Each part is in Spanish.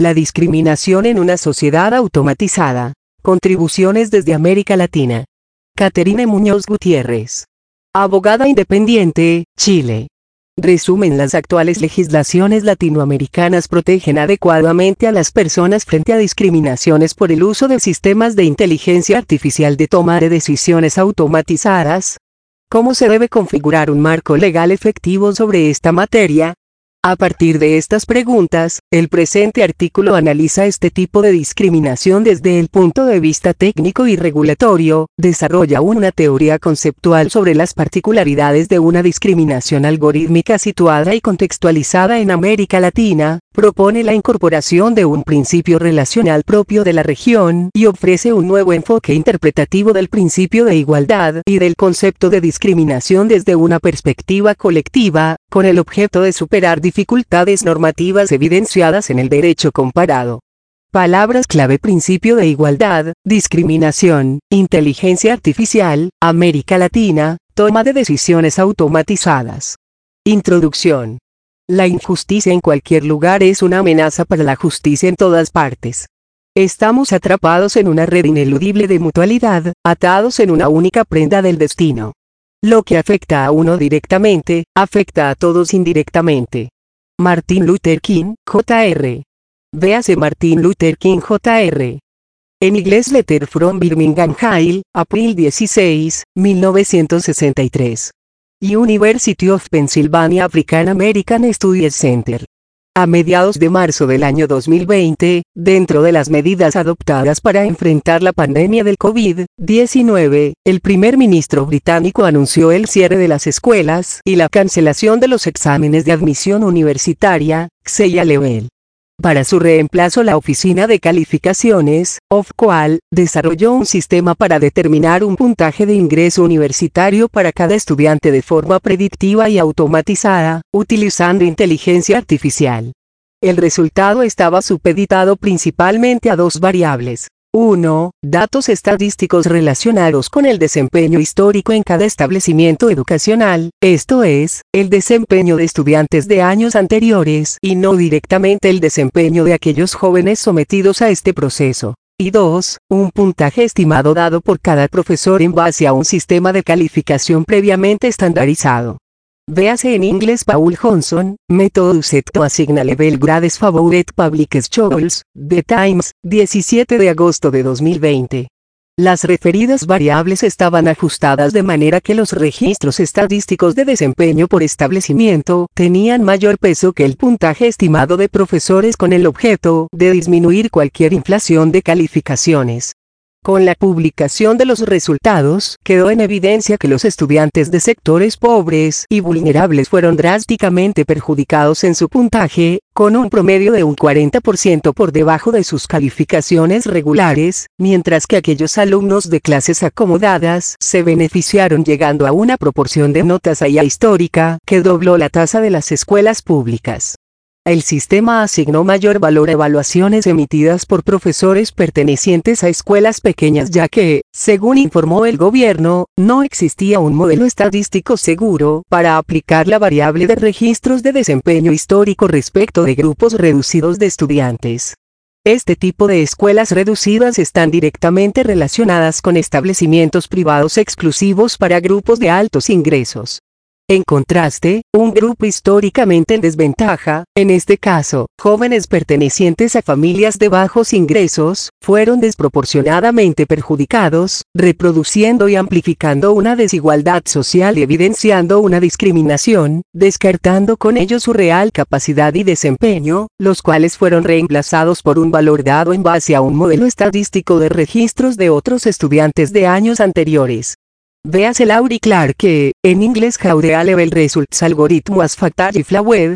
La discriminación en una sociedad automatizada. Contribuciones desde América Latina. Caterine Muñoz Gutiérrez. Abogada independiente, Chile. Resumen: las actuales legislaciones latinoamericanas protegen adecuadamente a las personas frente a discriminaciones por el uso de sistemas de inteligencia artificial de toma de decisiones automatizadas. ¿Cómo se debe configurar un marco legal efectivo sobre esta materia? A partir de estas preguntas, el presente artículo analiza este tipo de discriminación desde el punto de vista técnico y regulatorio, desarrolla una teoría conceptual sobre las particularidades de una discriminación algorítmica situada y contextualizada en América Latina, propone la incorporación de un principio relacional propio de la región y ofrece un nuevo enfoque interpretativo del principio de igualdad y del concepto de discriminación desde una perspectiva colectiva, con el objeto de superar dificultades normativas evidenciadas en el derecho comparado. Palabras clave: principio de igualdad, discriminación, inteligencia artificial, América Latina, toma de decisiones automatizadas. Introducción. La injusticia en cualquier lugar es una amenaza para la justicia en todas partes. Estamos atrapados en una red ineludible de mutualidad, atados en una única prenda del destino. Lo que afecta a uno directamente, afecta a todos indirectamente. Martin Luther King, Jr. Véase Martin Luther King Jr. En inglés: Letter from Birmingham Hill, April 16, 1963. University of Pennsylvania African American Studies Center. A mediados de marzo del año 2020, dentro de las medidas adoptadas para enfrentar la pandemia del COVID-19, el primer ministro británico anunció el cierre de las escuelas y la cancelación de los exámenes de admisión universitaria, XEA Level. Para su reemplazo, la Oficina de Calificaciones, OFCOAL, desarrolló un sistema para determinar un puntaje de ingreso universitario para cada estudiante de forma predictiva y automatizada, utilizando inteligencia artificial. El resultado estaba supeditado principalmente a dos variables. 1. Datos estadísticos relacionados con el desempeño histórico en cada establecimiento educacional, esto es, el desempeño de estudiantes de años anteriores y no directamente el desempeño de aquellos jóvenes sometidos a este proceso. Y 2. Un puntaje estimado dado por cada profesor en base a un sistema de calificación previamente estandarizado. Véase en inglés Paul Johnson, Method Set to Assign Level Grades Favored Public Schools, The Times, 17 de agosto de 2020. Las referidas variables estaban ajustadas de manera que los registros estadísticos de desempeño por establecimiento tenían mayor peso que el puntaje estimado de profesores, con el objeto de disminuir cualquier inflación de calificaciones. Con la publicación de los resultados, quedó en evidencia que los estudiantes de sectores pobres y vulnerables fueron drásticamente perjudicados en su puntaje, con un promedio de un 40% por debajo de sus calificaciones regulares, mientras que aquellos alumnos de clases acomodadas se beneficiaron llegando a una proporción de notas IA histórica que dobló la tasa de las escuelas públicas. El sistema asignó mayor valor a evaluaciones emitidas por profesores pertenecientes a escuelas pequeñas, ya que, según informó el gobierno, no existía un modelo estadístico seguro para aplicar la variable de registros de desempeño histórico respecto de grupos reducidos de estudiantes. Este tipo de escuelas reducidas están directamente relacionadas con establecimientos privados exclusivos para grupos de altos ingresos. En contraste, un grupo históricamente en desventaja, en este caso, jóvenes pertenecientes a familias de bajos ingresos, fueron desproporcionadamente perjudicados, reproduciendo y amplificando una desigualdad social y evidenciando una discriminación, descartando con ello su real capacidad y desempeño, los cuales fueron reemplazados por un valor dado en base a un modelo estadístico de registros de otros estudiantes de años anteriores. Véase Laurie Clarke, en inglés How the A-Level Results Algorithm was Factory Flawed,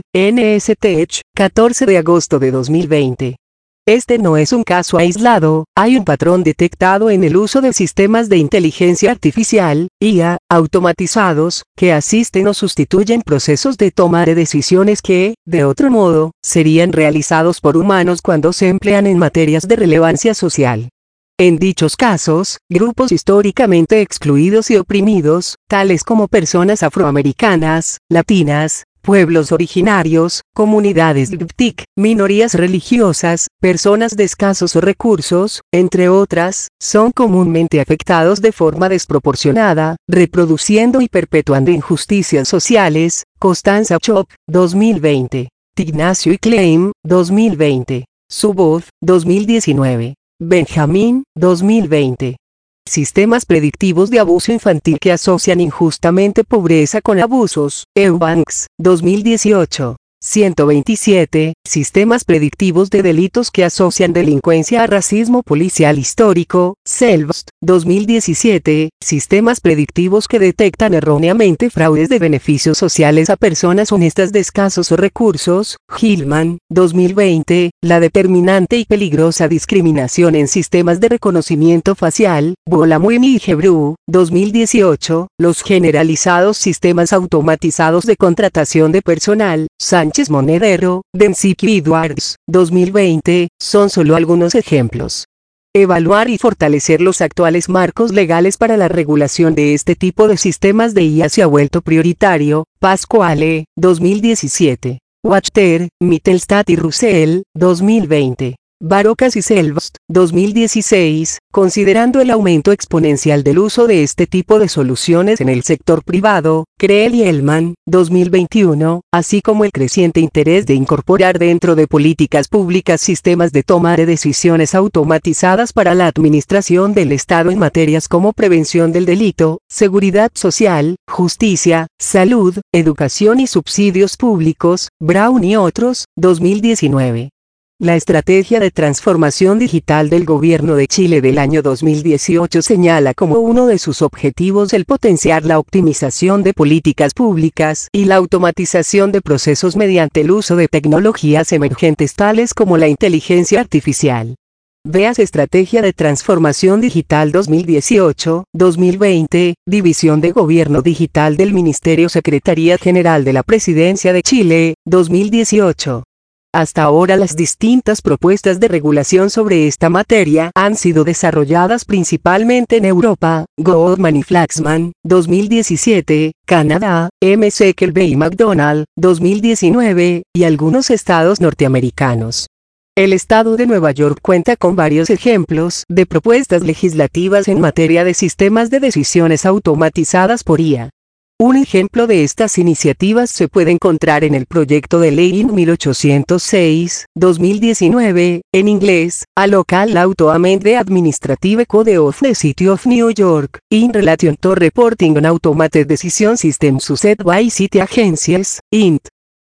NSTH, 14 de agosto de 2020. Este no es un caso aislado, hay un patrón detectado en el uso de sistemas de inteligencia artificial, IA, automatizados, que asisten o sustituyen procesos de toma de decisiones que, de otro modo, serían realizados por humanos cuando se emplean en materias de relevancia social. En dichos casos, grupos históricamente excluidos y oprimidos, tales como personas afroamericanas, latinas, pueblos originarios, comunidades LGBTIQ, minorías religiosas, personas de escasos recursos, entre otras, son comúnmente afectados de forma desproporcionada, reproduciendo y perpetuando injusticias sociales. Constanza Chop, 2020. Ignacio y Klein, 2020. Suboth, 2019. Benjamín, 2020. Sistemas predictivos de abuso infantil que asocian injustamente pobreza con abusos. Eubanks, 2018. 127. Sistemas predictivos de delitos que asocian delincuencia a racismo policial histórico. Selbst, 2017. Sistemas predictivos que detectan erróneamente fraudes de beneficios sociales a personas honestas de escasos recursos. Hillman, 2020. La determinante y peligrosa discriminación en sistemas de reconocimiento facial. Bolamuimi y Gebru, 2018. Los generalizados sistemas automatizados de contratación de personal. Sánchez Monedero, Densky y Edwards, 2020, son solo algunos ejemplos. Evaluar y fortalecer los actuales marcos legales para la regulación de este tipo de sistemas de IA se ha vuelto prioritario. Pascuale, 2017. Wachter, Mittelstadt y Russell, 2020. Barocas y Selbst, 2016, considerando el aumento exponencial del uso de este tipo de soluciones en el sector privado. Creel y Hellman, 2021, así como el creciente interés de incorporar dentro de políticas públicas sistemas de toma de decisiones automatizadas para la administración del Estado en materias como prevención del delito, seguridad social, justicia, salud, educación y subsidios públicos. Brown y otros, 2019. La estrategia de transformación digital del gobierno de Chile del año 2018 señala como uno de sus objetivos el potenciar la optimización de políticas públicas y la automatización de procesos mediante el uso de tecnologías emergentes tales como la inteligencia artificial. Veas Estrategia de Transformación Digital 2018-2020, División de Gobierno Digital del Ministerio Secretaría General de la Presidencia de Chile, 2018. Hasta ahora las distintas propuestas de regulación sobre esta materia han sido desarrolladas principalmente en Europa. Goldman y Flaxman, 2017, Canadá, M. Seckelby y McDonald, 2019, y algunos estados norteamericanos. El estado de Nueva York cuenta con varios ejemplos de propuestas legislativas en materia de sistemas de decisiones automatizadas por IA. Un ejemplo de estas iniciativas se puede encontrar en el proyecto de ley IN 1806-2019, en inglés, a Local Auto Amendment Administrative Code of the City of New York, in relation to reporting on automated decision systems used by city agencies, int.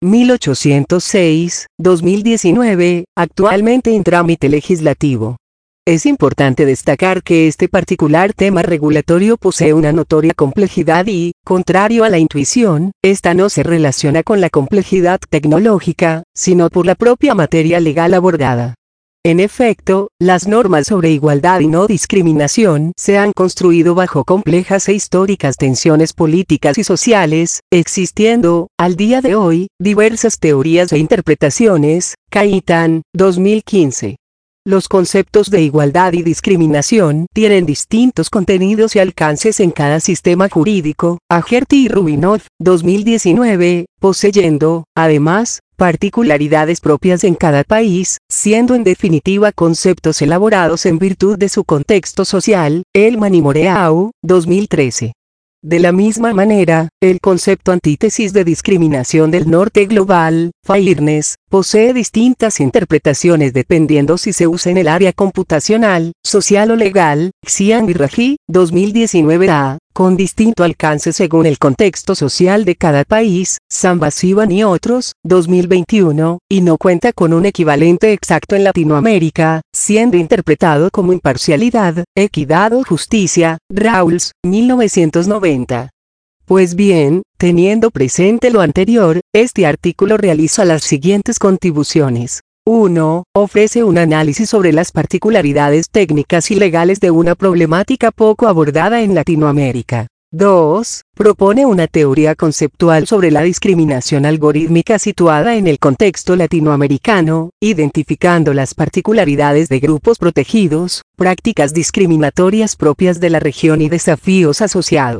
1806-2019, actualmente en trámite legislativo. Es importante destacar que este particular tema regulatorio posee una notoria complejidad y, contrario a la intuición, esta no se relaciona con la complejidad tecnológica, sino por la propia materia legal abordada. En efecto, las normas sobre igualdad y no discriminación se han construido bajo complejas e históricas tensiones políticas y sociales, existiendo, al día de hoy, diversas teorías e interpretaciones. Caitan, 2015. Los conceptos de igualdad y discriminación tienen distintos contenidos y alcances en cada sistema jurídico. Agerty y Rubinov, 2019, poseyendo, además, particularidades propias en cada país, siendo en definitiva conceptos elaborados en virtud de su contexto social. Hellman y Moreau, 2013. De la misma manera, el concepto antítesis de discriminación del norte global, fairness, posee distintas interpretaciones dependiendo si se usa en el área computacional, social o legal. Xian y Raji, 2019a, con distinto alcance según el contexto social de cada país. Sambasivan y otros, 2021, y no cuenta con un equivalente exacto en Latinoamérica, siendo interpretado como imparcialidad, equidad o justicia. Rawls, 1990. Pues bien, teniendo presente lo anterior, este artículo realiza las siguientes contribuciones. 1. Ofrece un análisis sobre las particularidades técnicas y legales de una problemática poco abordada en Latinoamérica. 2. Propone una teoría conceptual sobre la discriminación algorítmica situada en el contexto latinoamericano, identificando las particularidades de grupos protegidos, prácticas discriminatorias propias de la región y desafíos asociados.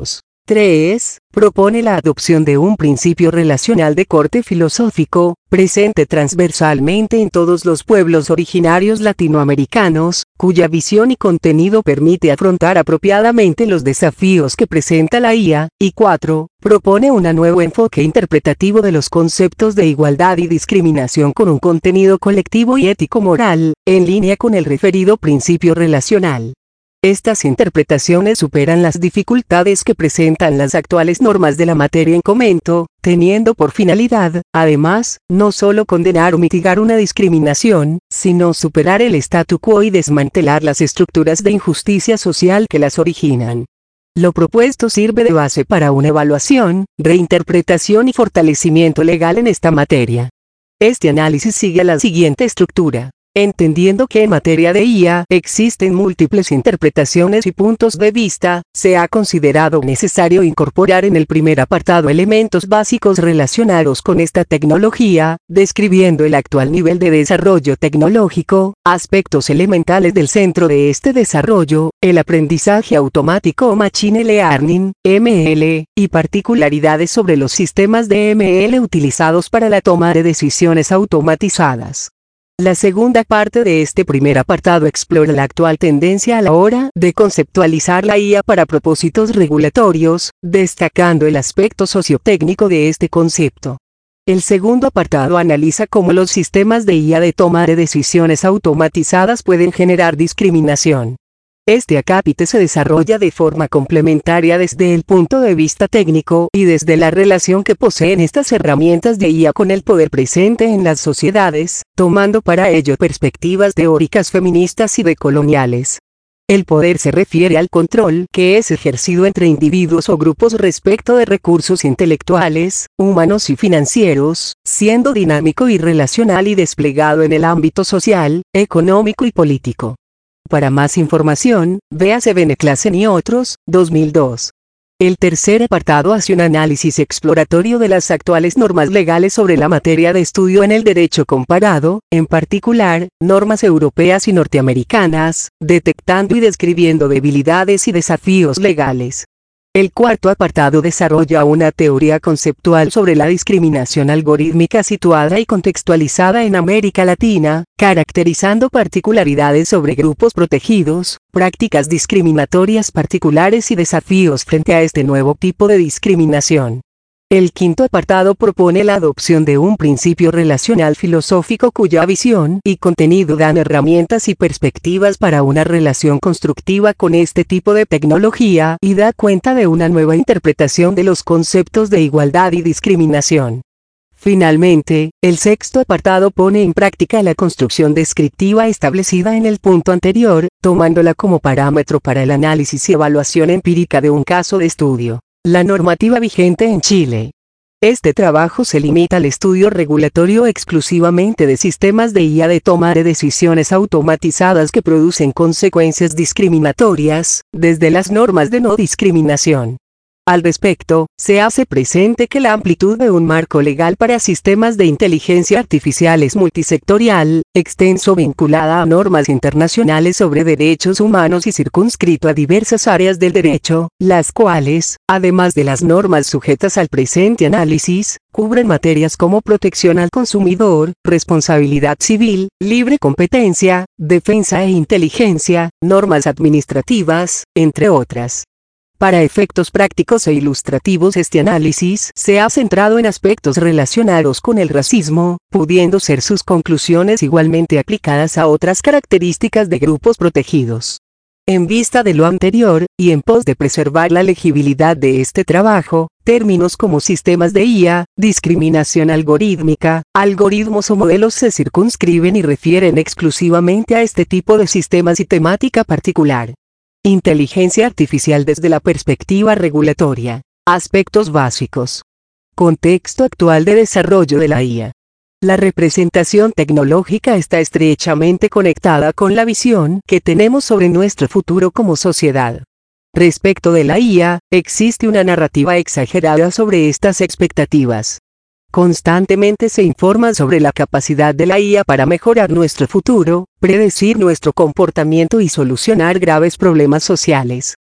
3. Propone la adopción de un principio relacional de corte filosófico, presente transversalmente en todos los pueblos originarios latinoamericanos, cuya visión y contenido permite afrontar apropiadamente los desafíos que presenta la IA, y 4. Propone un nuevo enfoque interpretativo de los conceptos de igualdad y discriminación con un contenido colectivo y ético-moral, en línea con el referido principio relacional. Estas interpretaciones superan las dificultades que presentan las actuales normas de la materia en comento, teniendo por finalidad, además, no solo condenar o mitigar una discriminación, sino superar el statu quo y desmantelar las estructuras de injusticia social que las originan. Lo propuesto sirve de base para una evaluación, reinterpretación y fortalecimiento legal en esta materia. Este análisis sigue la siguiente estructura. Entendiendo que en materia de IA existen múltiples interpretaciones y puntos de vista, se ha considerado necesario incorporar en el primer apartado elementos básicos relacionados con esta tecnología, describiendo el actual nivel de desarrollo tecnológico, aspectos elementales del centro de este desarrollo, el aprendizaje automático o Machine Learning, ML, y particularidades sobre los sistemas de ML utilizados para la toma de decisiones automatizadas. La segunda parte de este primer apartado explora la actual tendencia a la hora de conceptualizar la IA para propósitos regulatorios, destacando el aspecto sociotécnico de este concepto. El segundo apartado analiza cómo los sistemas de IA de toma de decisiones automatizadas pueden generar discriminación. Este acápite se desarrolla de forma complementaria desde el punto de vista técnico y desde la relación que poseen estas herramientas de IA con el poder presente en las sociedades, tomando para ello perspectivas teóricas feministas y decoloniales. El poder se refiere al control que es ejercido entre individuos o grupos respecto de recursos intelectuales, humanos y financieros, siendo dinámico y relacional y desplegado en el ámbito social, económico y político. Para más información, véase Beneklassen y otros, 2002. El tercer apartado hace un análisis exploratorio de las actuales normas legales sobre la materia de estudio en el derecho comparado, en particular, normas europeas y norteamericanas, detectando y describiendo debilidades y desafíos legales. El cuarto apartado desarrolla una teoría conceptual sobre la discriminación algorítmica situada y contextualizada en América Latina, caracterizando particularidades sobre grupos protegidos, prácticas discriminatorias particulares y desafíos frente a este nuevo tipo de discriminación. El quinto apartado propone la adopción de un principio relacional filosófico cuya visión y contenido dan herramientas y perspectivas para una relación constructiva con este tipo de tecnología y da cuenta de una nueva interpretación de los conceptos de igualdad y discriminación. Finalmente, el sexto apartado pone en práctica la construcción descriptiva establecida en el punto anterior, tomándola como parámetro para el análisis y evaluación empírica de un caso de estudio. La normativa vigente en Chile. Este trabajo se limita al estudio regulatorio exclusivamente de sistemas de IA de toma de decisiones automatizadas que producen consecuencias discriminatorias, desde las normas de no discriminación. Al respecto, se hace presente que la amplitud de un marco legal para sistemas de inteligencia artificial es multisectorial, extenso, vinculada a normas internacionales sobre derechos humanos y circunscrito a diversas áreas del derecho, las cuales, además de las normas sujetas al presente análisis, cubren materias como protección al consumidor, responsabilidad civil, libre competencia, defensa e inteligencia, normas administrativas, entre otras. Para efectos prácticos e ilustrativos este análisis se ha centrado en aspectos relacionados con el racismo, pudiendo ser sus conclusiones igualmente aplicadas a otras características de grupos protegidos. En vista de lo anterior, y en pos de preservar la legibilidad de este trabajo, términos como sistemas de IA, discriminación algorítmica, algoritmos o modelos se circunscriben y refieren exclusivamente a este tipo de sistemas y temática particular. Inteligencia artificial desde la perspectiva regulatoria. Aspectos básicos. Contexto actual de desarrollo de la IA. La representación tecnológica está estrechamente conectada con la visión que tenemos sobre nuestro futuro como sociedad. Respecto de la IA, existe una narrativa exagerada sobre estas expectativas. Constantemente se informa sobre la capacidad de la IA para mejorar nuestro futuro, predecir nuestro comportamiento y solucionar graves problemas sociales.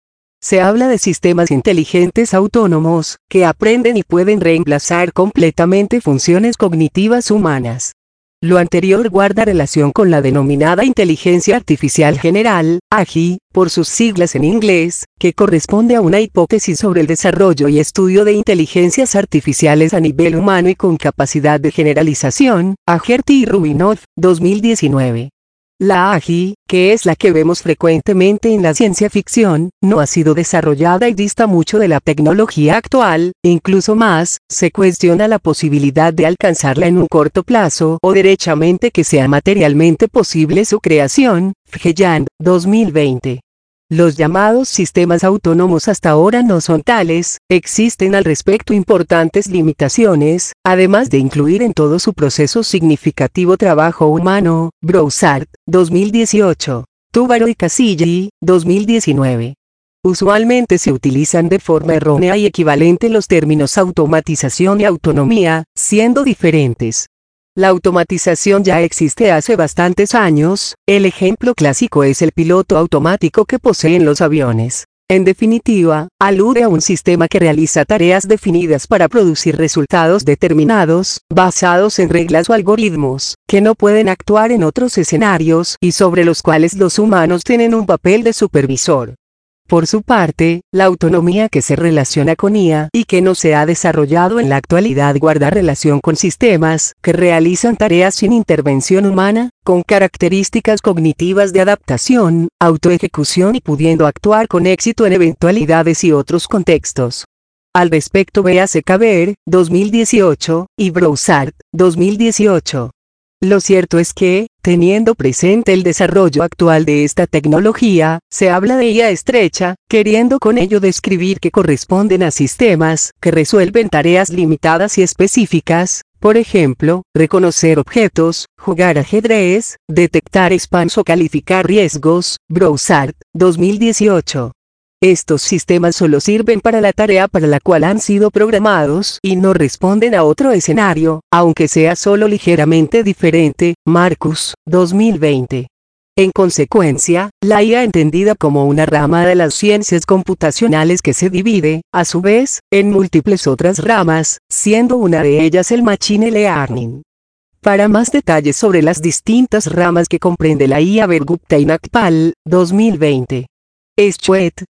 se habla de sistemas inteligentes autónomos, que aprenden y pueden reemplazar completamente funciones cognitivas humanas. Lo anterior guarda relación con la denominada inteligencia artificial general, AGI, por sus siglas en inglés, que corresponde a una hipótesis sobre el desarrollo y estudio de inteligencias artificiales a nivel humano y con capacidad de generalización, Agerty y Rubinov, 2019. La AGI, que es la que vemos frecuentemente en la ciencia ficción, no ha sido desarrollada y dista mucho de la tecnología actual, incluso más, se cuestiona la posibilidad de alcanzarla en un corto plazo o derechamente que sea materialmente posible su creación, Fgeyan, 2020. Los llamados sistemas autónomos hasta ahora no son tales, existen al respecto importantes limitaciones, además de incluir en todo su proceso significativo trabajo humano, Broussard, 2018, Túbaro y Casilli, 2019. Usualmente se utilizan de forma errónea y equivalente los términos automatización y autonomía, siendo diferentes. La automatización ya existe hace bastantes años, el ejemplo clásico es el piloto automático que poseen los aviones. En definitiva, alude a un sistema que realiza tareas definidas para producir resultados determinados, basados en reglas o algoritmos, que no pueden actuar en otros escenarios y sobre los cuales los humanos tienen un papel de supervisor. Por su parte, la autonomía que se relaciona con IA y que no se ha desarrollado en la actualidad guarda relación con sistemas que realizan tareas sin intervención humana, con características cognitivas de adaptación, autoejecución y pudiendo actuar con éxito en eventualidades y otros contextos. Al respecto véase Caber, 2018, y Broussard, 2018. Lo cierto es que, teniendo presente el desarrollo actual de esta tecnología, se habla de IA estrecha, queriendo con ello describir que corresponden a sistemas que resuelven tareas limitadas y específicas, por ejemplo, reconocer objetos, jugar ajedrez, detectar spams o calificar riesgos, Broussard, 2018. Estos sistemas solo sirven para la tarea para la cual han sido programados y no responden a otro escenario, aunque sea solo ligeramente diferente, Marcus, 2020. En consecuencia, la IA entendida como una rama de las ciencias computacionales que se divide, a su vez, en múltiples otras ramas, siendo una de ellas el Machine Learning. Para más detalles sobre las distintas ramas que comprende la IA ver Gupta y Nagpal, 2020. Schwed,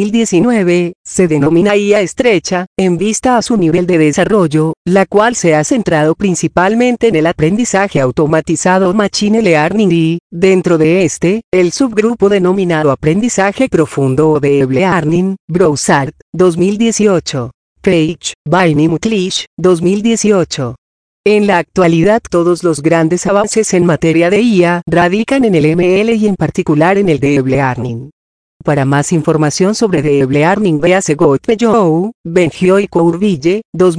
2019, se denomina IA estrecha, en vista a su nivel de desarrollo, la cual se ha centrado principalmente en el aprendizaje automatizado Machine Learning y, dentro de este, el subgrupo denominado aprendizaje profundo o Deep Learning, Broussard, 2018. Page, Baini Mutlish, 2018. En la actualidad todos los grandes avances en materia de IA radican en el ML y en particular en el Deep Learning. Para más información sobre Deep Learning véase Gottpejou, Benjio y Courville,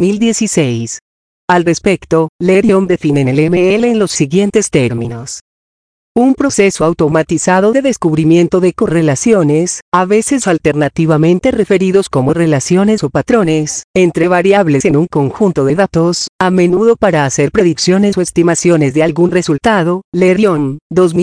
2016. Al respecto, Lerion define el ML en los siguientes términos. Un proceso automatizado de descubrimiento de correlaciones, a veces alternativamente referidos como relaciones o patrones, entre variables en un conjunto de datos, a menudo para hacer predicciones o estimaciones de algún resultado, Lerion,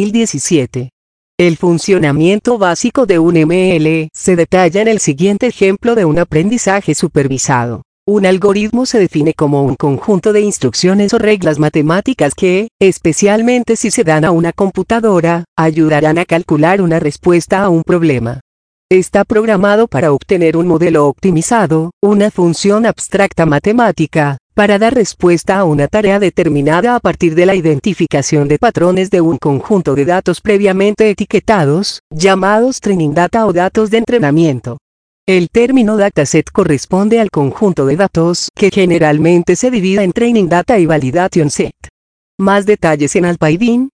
2017. El funcionamiento básico de un ML se detalla en el siguiente ejemplo de un aprendizaje supervisado. Un algoritmo se define como un conjunto de instrucciones o reglas matemáticas que, especialmente si se dan a una computadora, ayudarán a calcular una respuesta a un problema. Está programado para obtener un modelo optimizado, una función abstracta matemática, para dar respuesta a una tarea determinada a partir de la identificación de patrones de un conjunto de datos previamente etiquetados, llamados training data o datos de entrenamiento. El término dataset corresponde al conjunto de datos que generalmente se divide en training data y validation set. Más detalles en Alpidin,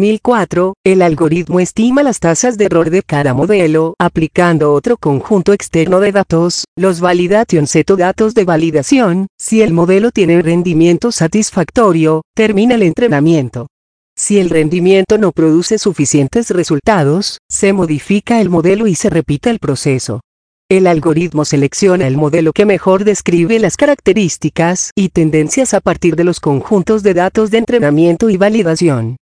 2004, el algoritmo estima las tasas de error de cada modelo aplicando otro conjunto externo de datos, los validation set o datos de validación. Si el modelo tiene rendimiento satisfactorio, termina el entrenamiento. Si el rendimiento no produce suficientes resultados, se modifica el modelo y se repite el proceso. El algoritmo selecciona el modelo que mejor describe las características y tendencias a partir de los conjuntos de datos de entrenamiento y validación.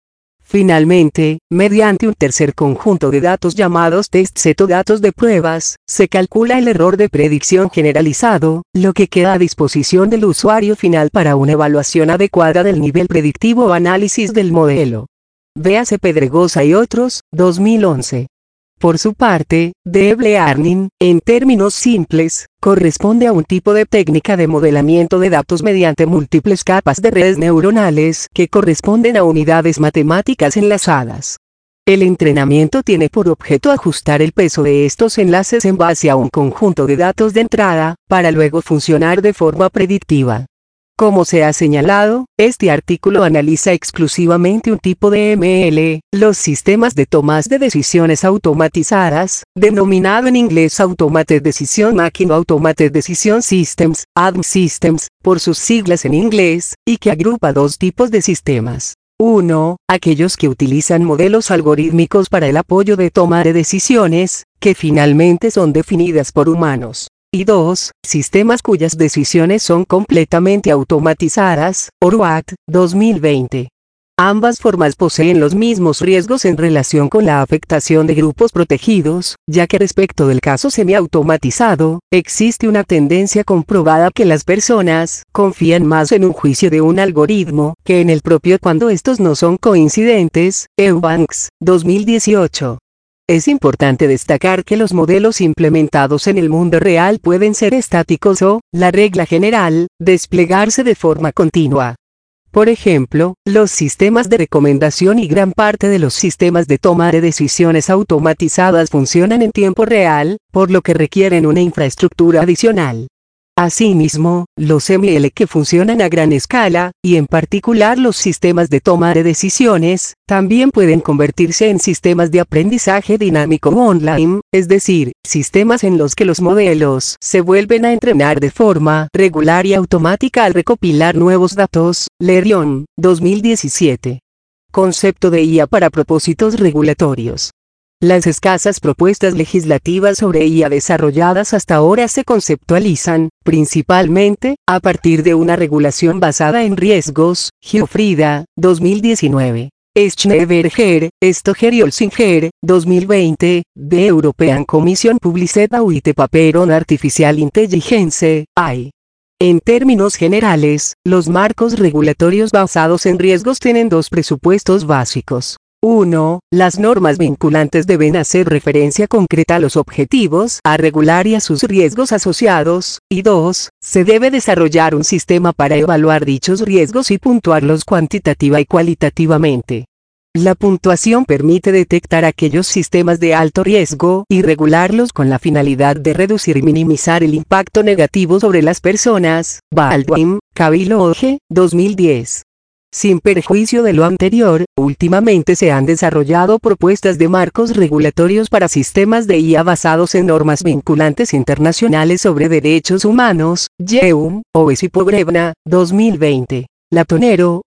Finalmente, mediante un tercer conjunto de datos llamados test set o datos de pruebas, se calcula el error de predicción generalizado, lo que queda a disposición del usuario final para una evaluación adecuada del nivel predictivo o análisis del modelo. Véase Pedregosa y otros, 2011. Por su parte, Deep Learning, en términos simples, corresponde a un tipo de técnica de modelamiento de datos mediante múltiples capas de redes neuronales que corresponden a unidades matemáticas enlazadas. El entrenamiento tiene por objeto ajustar el peso de estos enlaces en base a un conjunto de datos de entrada, para luego funcionar de forma predictiva. Como se ha señalado, este artículo analiza exclusivamente un tipo de ML, los sistemas de tomas de decisiones automatizadas, denominado en inglés Automated Decision Machine o Automated Decision Systems, ADM Systems, por sus siglas en inglés, y que agrupa dos tipos de sistemas. 1. Aquellos que utilizan modelos algorítmicos para el apoyo de toma de decisiones, que finalmente son definidas por humanos. Y 2. Sistemas cuyas decisiones son completamente automatizadas, ORWAT, 2020. Ambas formas poseen los mismos riesgos en relación con la afectación de grupos protegidos, ya que respecto del caso semiautomatizado, existe una tendencia comprobada que las personas confían más en un juicio de un algoritmo que en el propio cuando estos no son coincidentes, Eubanks, 2018. Es importante destacar que los modelos implementados en el mundo real pueden ser estáticos o, la regla general, desplegarse de forma continua. Por ejemplo, los sistemas de recomendación y gran parte de los sistemas de toma de decisiones automatizadas funcionan en tiempo real, por lo que requieren una infraestructura adicional. Asimismo, los ML que funcionan a gran escala, y en particular los sistemas de toma de decisiones, también pueden convertirse en sistemas de aprendizaje dinámico online, es decir, sistemas en los que los modelos se vuelven a entrenar de forma regular y automática al recopilar nuevos datos. Lerion, 2017. Concepto de IA para propósitos regulatorios. Las escasas propuestas legislativas sobre IA desarrolladas hasta ahora se conceptualizan, principalmente, a partir de una regulación basada en riesgos. Giuffrida, 2019. Schneeberger, Stoger y Olsinger, 2020, The European Commission published a white paper on Artificial Intelligence, AI. En términos generales, los marcos regulatorios basados en riesgos tienen dos presupuestos básicos. 1. Las normas vinculantes deben hacer referencia concreta a los objetivos a regular y a sus riesgos asociados, y 2. Se debe desarrollar un sistema para evaluar dichos riesgos y puntuarlos cuantitativa y cualitativamente. La puntuación permite detectar aquellos sistemas de alto riesgo y regularlos con la finalidad de reducir y minimizar el impacto negativo sobre las personas. Baldwin, Kaviloge, 2010. Sin perjuicio de lo anterior, últimamente se han desarrollado propuestas de marcos regulatorios para sistemas de IA basados en normas vinculantes internacionales sobre derechos humanos. Yeum, Oves y Pogrebna, 2020. Latonero,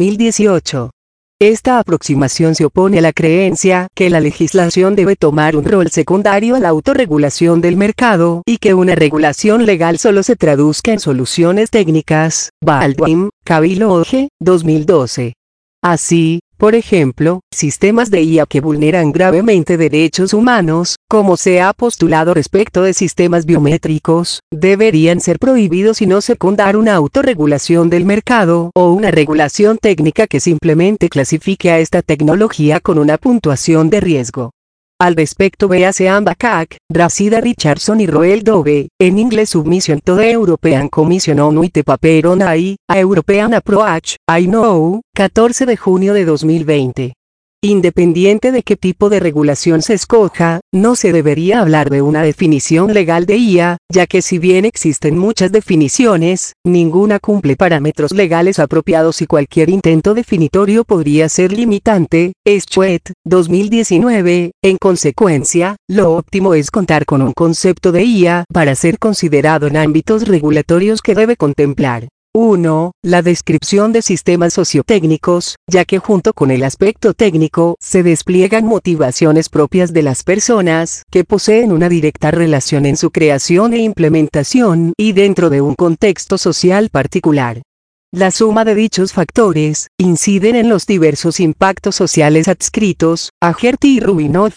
2018. Esta aproximación se opone a la creencia que la legislación debe tomar un rol secundario a la autorregulación del mercado y que una regulación legal solo se traduzca en soluciones técnicas. Baldwin, Kaviloge, 2012. Así, por ejemplo, sistemas de IA que vulneran gravemente derechos humanos, como se ha postulado respecto de sistemas biométricos, deberían ser prohibidos y no secundar una autorregulación del mercado o una regulación técnica que simplemente clasifique a esta tecnología con una puntuación de riesgo. Al respecto véase Amba Kak, Rashida Richardson y Roel Dove, en inglés Submission to the European Commission on White Paper on AI, a European Approach, I Know, 14 de junio de 2020. Independiente de qué tipo de regulación se escoja, no se debería hablar de una definición legal de IA, ya que si bien existen muchas definiciones, ninguna cumple parámetros legales apropiados y cualquier intento definitorio podría ser limitante. Schwed, 2019, en consecuencia, lo óptimo es contar con un concepto de IA para ser considerado en ámbitos regulatorios que debe contemplar. 1. La descripción de sistemas sociotécnicos, ya que junto con el aspecto técnico se despliegan motivaciones propias de las personas que poseen una directa relación en su creación e implementación y dentro de un contexto social particular. La suma de dichos factores inciden en los diversos impactos sociales adscritos a Gerty y Rubinov,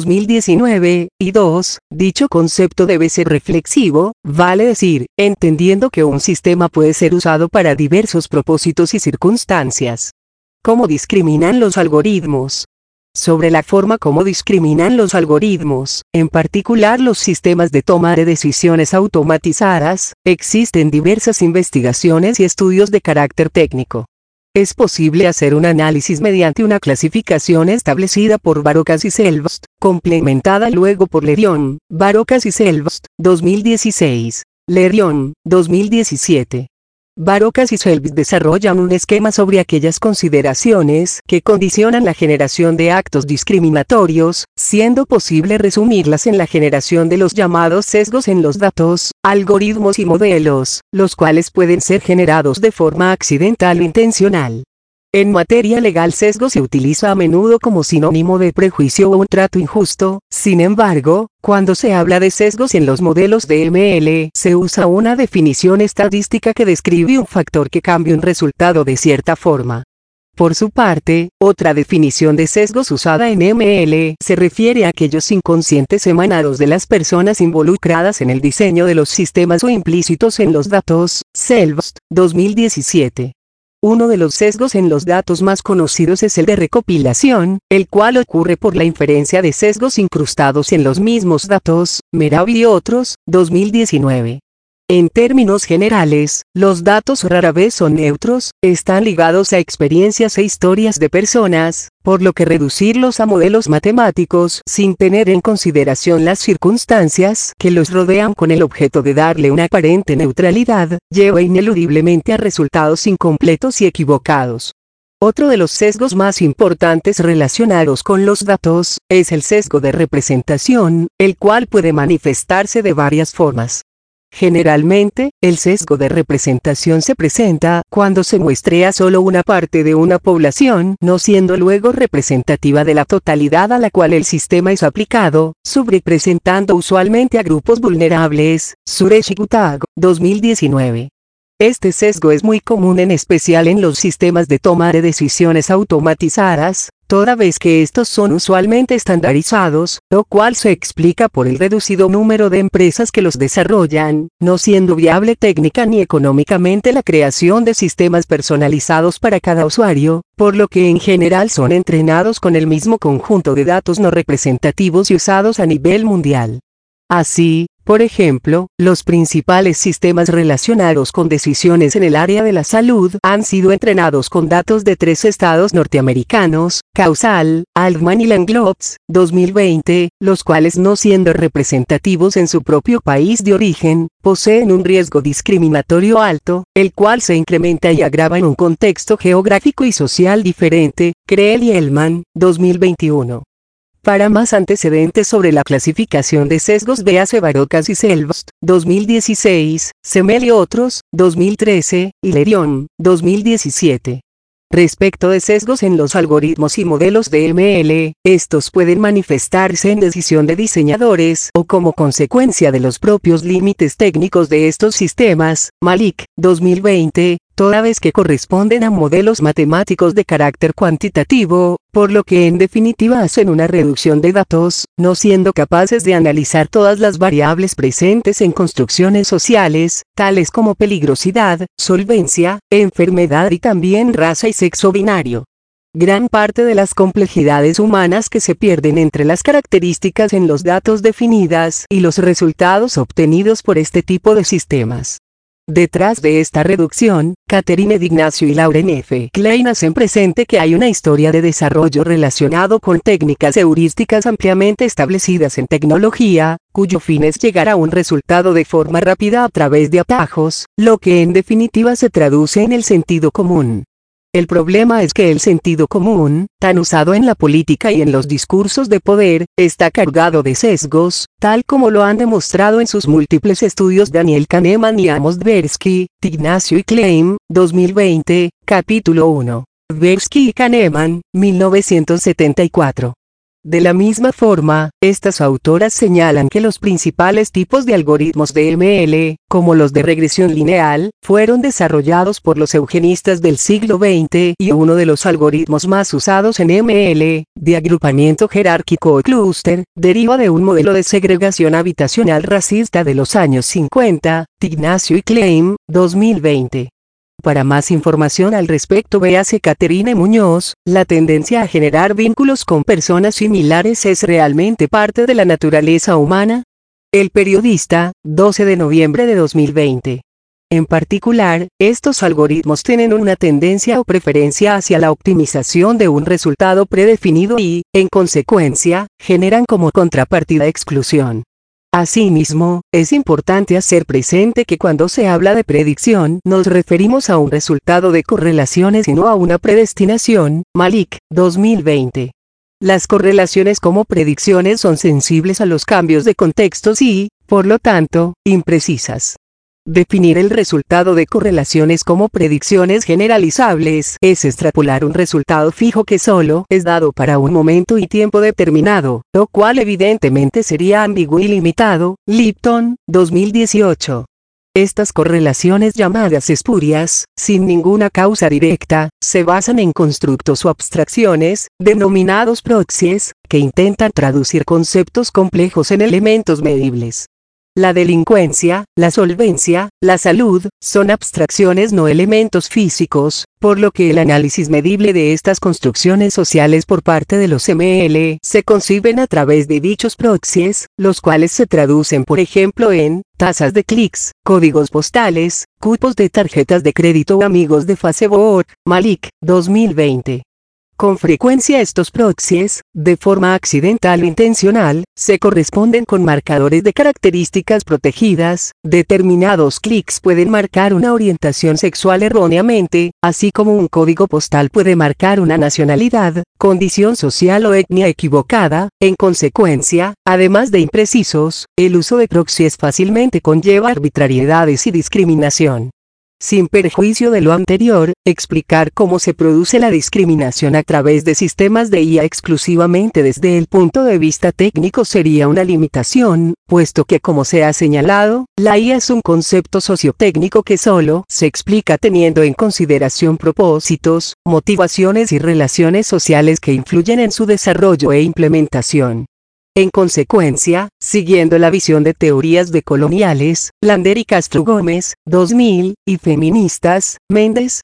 2019, y 2. Dicho concepto debe ser reflexivo, vale decir, entendiendo que un sistema puede ser usado para diversos propósitos y circunstancias. ¿Cómo discriminan los algoritmos? Sobre la forma como discriminan los algoritmos, en particular los sistemas de toma de decisiones automatizadas, existen diversas investigaciones y estudios de carácter técnico. Es posible hacer un análisis mediante una clasificación establecida por Barocas y Selbst, complementada luego por Lerion, Barocas y Selbst, 2016, Lerion, 2017. Barocas y Selbst desarrollan un esquema sobre aquellas consideraciones que condicionan la generación de actos discriminatorios, siendo posible resumirlas en la generación de los llamados sesgos en los datos, algoritmos y modelos, los cuales pueden ser generados de forma accidental o intencional. En materia legal, sesgo se utiliza a menudo como sinónimo de prejuicio o un trato injusto. Sin embargo, cuando se habla de sesgos en los modelos de ML, se usa una definición estadística que describe un factor que cambia un resultado de cierta forma. Por su parte, otra definición de sesgos usada en ML se refiere a aquellos inconscientes emanados de las personas involucradas en el diseño de los sistemas o implícitos en los datos. Selbst, 2017. Uno de los sesgos en los datos más conocidos es el de recopilación, el cual ocurre por la inferencia de sesgos incrustados en los mismos datos. Merab y otros, 2019. En términos generales, los datos rara vez son neutros, están ligados a experiencias e historias de personas, por lo que reducirlos a modelos matemáticos sin tener en consideración las circunstancias que los rodean con el objeto de darle una aparente neutralidad, lleva ineludiblemente a resultados incompletos y equivocados. Otro de los sesgos más importantes relacionados con los datos es el sesgo de representación, el cual puede manifestarse de varias formas. Generalmente, el sesgo de representación se presenta cuando se muestrea solo una parte de una población, no siendo luego representativa de la totalidad a la cual el sistema es aplicado, subrepresentando usualmente a grupos vulnerables. Suresh y Gutag, 2019. Este sesgo es muy común en especial en los sistemas de toma de decisiones automatizadas, toda vez que estos son usualmente estandarizados, lo cual se explica por el reducido número de empresas que los desarrollan, no siendo viable técnica ni económicamente la creación de sistemas personalizados para cada usuario, por lo que en general son entrenados con el mismo conjunto de datos no representativos y usados a nivel mundial. Así, por ejemplo, los principales sistemas relacionados con decisiones en el área de la salud han sido entrenados con datos de 3 estados norteamericanos, Causal, Altman y Langlotz, 2020, los cuales no siendo representativos en su propio país de origen, poseen un riesgo discriminatorio alto, el cual se incrementa y agrava en un contexto geográfico y social diferente. Creel y Hellman, 2021. Para más antecedentes sobre la clasificación de sesgos véase Barocas y Selbst, 2016, Semel y otros, 2013, y Lerion, 2017. Respecto de sesgos en los algoritmos y modelos de ML, estos pueden manifestarse en decisión de diseñadores o como consecuencia de los propios límites técnicos de estos sistemas. Malik, 2020, toda vez que corresponden a modelos matemáticos de carácter cuantitativo, por lo que en definitiva hacen una reducción de datos, no siendo capaces de analizar todas las variables presentes en construcciones sociales, tales como peligrosidad, solvencia, enfermedad y también raza y sexo binario. Gran parte de las complejidades humanas que se pierden entre las características en los datos definidas y los resultados obtenidos por este tipo de sistemas. Detrás de esta reducción, Catherine D'Ignacio y Lauren F. Klein hacen presente que hay una historia de desarrollo relacionado con técnicas heurísticas ampliamente establecidas en tecnología, cuyo fin es llegar a un resultado de forma rápida a través de atajos, lo que en definitiva se traduce en el sentido común. El problema es que el sentido común, tan usado en la política y en los discursos de poder, está cargado de sesgos, tal como lo han demostrado en sus múltiples estudios Daniel Kahneman y Amos Tversky, D'Ignacio y Klein, 2020, capítulo 1. Tversky y Kahneman, 1974. De la misma forma, estas autoras señalan que los principales tipos de algoritmos de ML, como los de regresión lineal, fueron desarrollados por los eugenistas del siglo XX y uno de los algoritmos más usados en ML, de agrupamiento jerárquico o clúster, deriva de un modelo de segregación habitacional racista de los años 50, Tignacio y Klein, 2020. Para más información al respecto véase Caterine Muñoz, la tendencia a generar vínculos con personas similares es realmente parte de la naturaleza humana. El Periodista, 12 de noviembre de 2020. En particular, estos algoritmos tienen una tendencia o preferencia hacia la optimización de un resultado predefinido y, en consecuencia, generan como contrapartida exclusión. Asimismo, es importante hacer presente que cuando se habla de predicción nos referimos a un resultado de correlaciones y no a una predestinación. Malik, 2020. Las correlaciones como predicciones son sensibles a los cambios de contextos y, por lo tanto, imprecisas. Definir el resultado de correlaciones como predicciones generalizables es extrapolar un resultado fijo que solo es dado para un momento y tiempo determinado, lo cual evidentemente sería ambiguo y limitado. Lipton, 2018. Estas correlaciones llamadas espurias, sin ninguna causa directa, se basan en constructos o abstracciones, denominados proxies, que intentan traducir conceptos complejos en elementos medibles. La delincuencia, la solvencia, la salud, son abstracciones no elementos físicos, por lo que el análisis medible de estas construcciones sociales por parte de los ML se conciben a través de dichos proxies, los cuales se traducen por ejemplo en tasas de clics, códigos postales, cupos de tarjetas de crédito o amigos de Facebook. Malik, 2020. Con frecuencia estos proxies, de forma accidental o intencional, se corresponden con marcadores de características protegidas. Determinados clics pueden marcar una orientación sexual erróneamente, así como un código postal puede marcar una nacionalidad, condición social o etnia equivocada. En consecuencia, además de imprecisos, el uso de proxies fácilmente conlleva arbitrariedades y discriminación. Sin perjuicio de lo anterior, explicar cómo se produce la discriminación a través de sistemas de IA exclusivamente desde el punto de vista técnico sería una limitación, puesto que como se ha señalado, la IA es un concepto sociotécnico que solo se explica teniendo en consideración propósitos, motivaciones y relaciones sociales que influyen en su desarrollo e implementación. En consecuencia, siguiendo la visión de teorías decoloniales, Lander y Castro Gómez, 2000, y feministas, Méndez,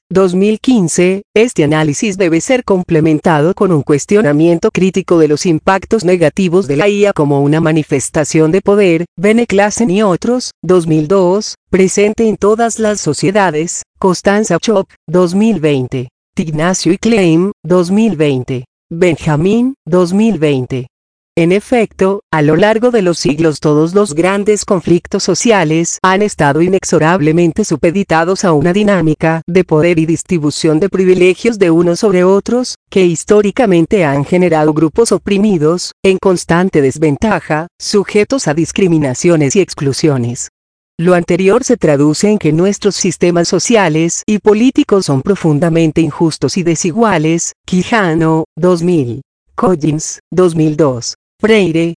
2015, este análisis debe ser complementado con un cuestionamiento crítico de los impactos negativos de la IA como una manifestación de poder. Bene Klassen y otros, 2002, presente en todas las sociedades, Constanza Chop, 2020. Tignacio y Klein, 2020. Benjamin, 2020. En efecto, a lo largo de los siglos todos los grandes conflictos sociales han estado inexorablemente supeditados a una dinámica de poder y distribución de privilegios de unos sobre otros, que históricamente han generado grupos oprimidos, en constante desventaja, sujetos a discriminaciones y exclusiones. Lo anterior se traduce en que nuestros sistemas sociales y políticos son profundamente injustos y desiguales. Quijano, 2000. Collins, 2002. Freire,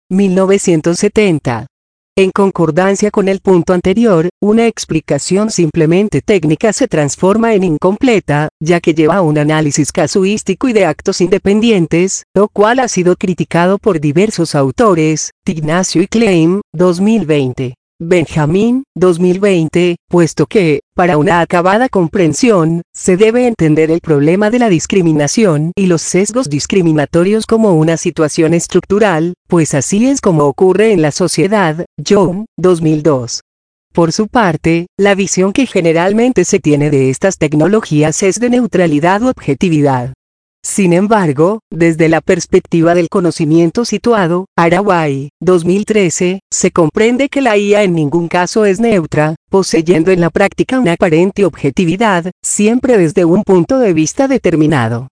1970. En concordancia con el punto anterior, una explicación simplemente técnica se transforma en incompleta, ya que lleva a un análisis casuístico y de actos independientes, lo cual ha sido criticado por diversos autores. Tignacio y Klein, 2020. Benjamin, 2020, puesto que, para una acabada comprensión, se debe entender el problema de la discriminación y los sesgos discriminatorios como una situación estructural, pues así es como ocurre en la sociedad. Young, 2002. Por su parte, la visión que generalmente se tiene de estas tecnologías es de neutralidad u objetividad. Sin embargo, desde la perspectiva del conocimiento situado, Araway, 2013, se comprende que la IA en ningún caso es neutra, poseyendo en la práctica una aparente objetividad, siempre desde un punto de vista determinado.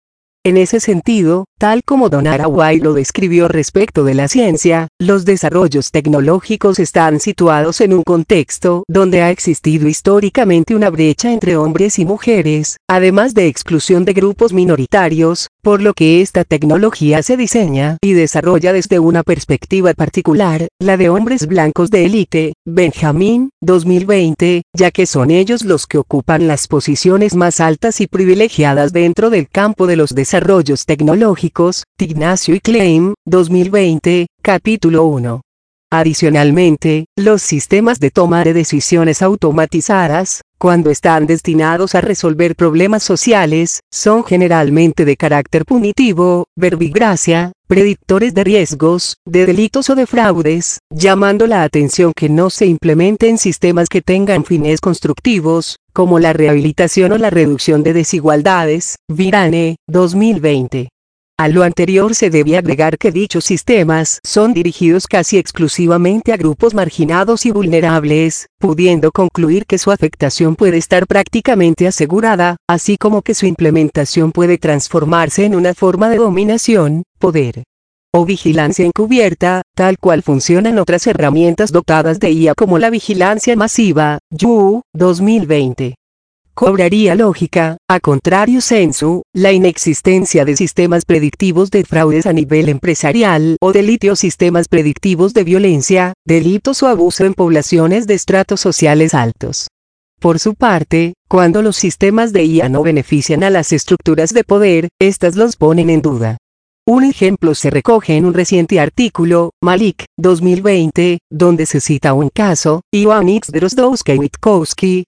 En ese sentido, tal como Don Haraway lo describió respecto de la ciencia, los desarrollos tecnológicos están situados en un contexto donde ha existido históricamente una brecha entre hombres y mujeres, además de exclusión de grupos minoritarios, por lo que esta tecnología se diseña y desarrolla desde una perspectiva particular, la de hombres blancos de élite. Benjamin, 2020, ya que son ellos los que ocupan las posiciones más altas y privilegiadas dentro del campo de los desarrollos tecnológicos. Ignacio y Klein, 2020, capítulo 1. Adicionalmente, los sistemas de toma de decisiones automatizadas, cuando están destinados a resolver problemas sociales, son generalmente de carácter punitivo, verbigracia, predictores de riesgos, de delitos o de fraudes, llamando la atención que no se implementen sistemas que tengan fines constructivos, como la rehabilitación o la reducción de desigualdades. Virane, 2020. A lo anterior se debe agregar que dichos sistemas son dirigidos casi exclusivamente a grupos marginados y vulnerables, pudiendo concluir que su afectación puede estar prácticamente asegurada, así como que su implementación puede transformarse en una forma de dominación, poder o vigilancia encubierta, tal cual funcionan otras herramientas dotadas de IA como la vigilancia masiva. Yu, 2020. Cobraría lógica, a contrario sensu, la inexistencia de sistemas predictivos de fraudes a nivel empresarial o delito sistemas predictivos de violencia, delitos o abuso en poblaciones de estratos sociales altos. Por su parte, cuando los sistemas de IA no benefician a las estructuras de poder, estas los ponen en duda. Un ejemplo se recoge en un reciente artículo, Malik, 2020, donde se cita un caso, Ioannix Drozdowski-Witkowski,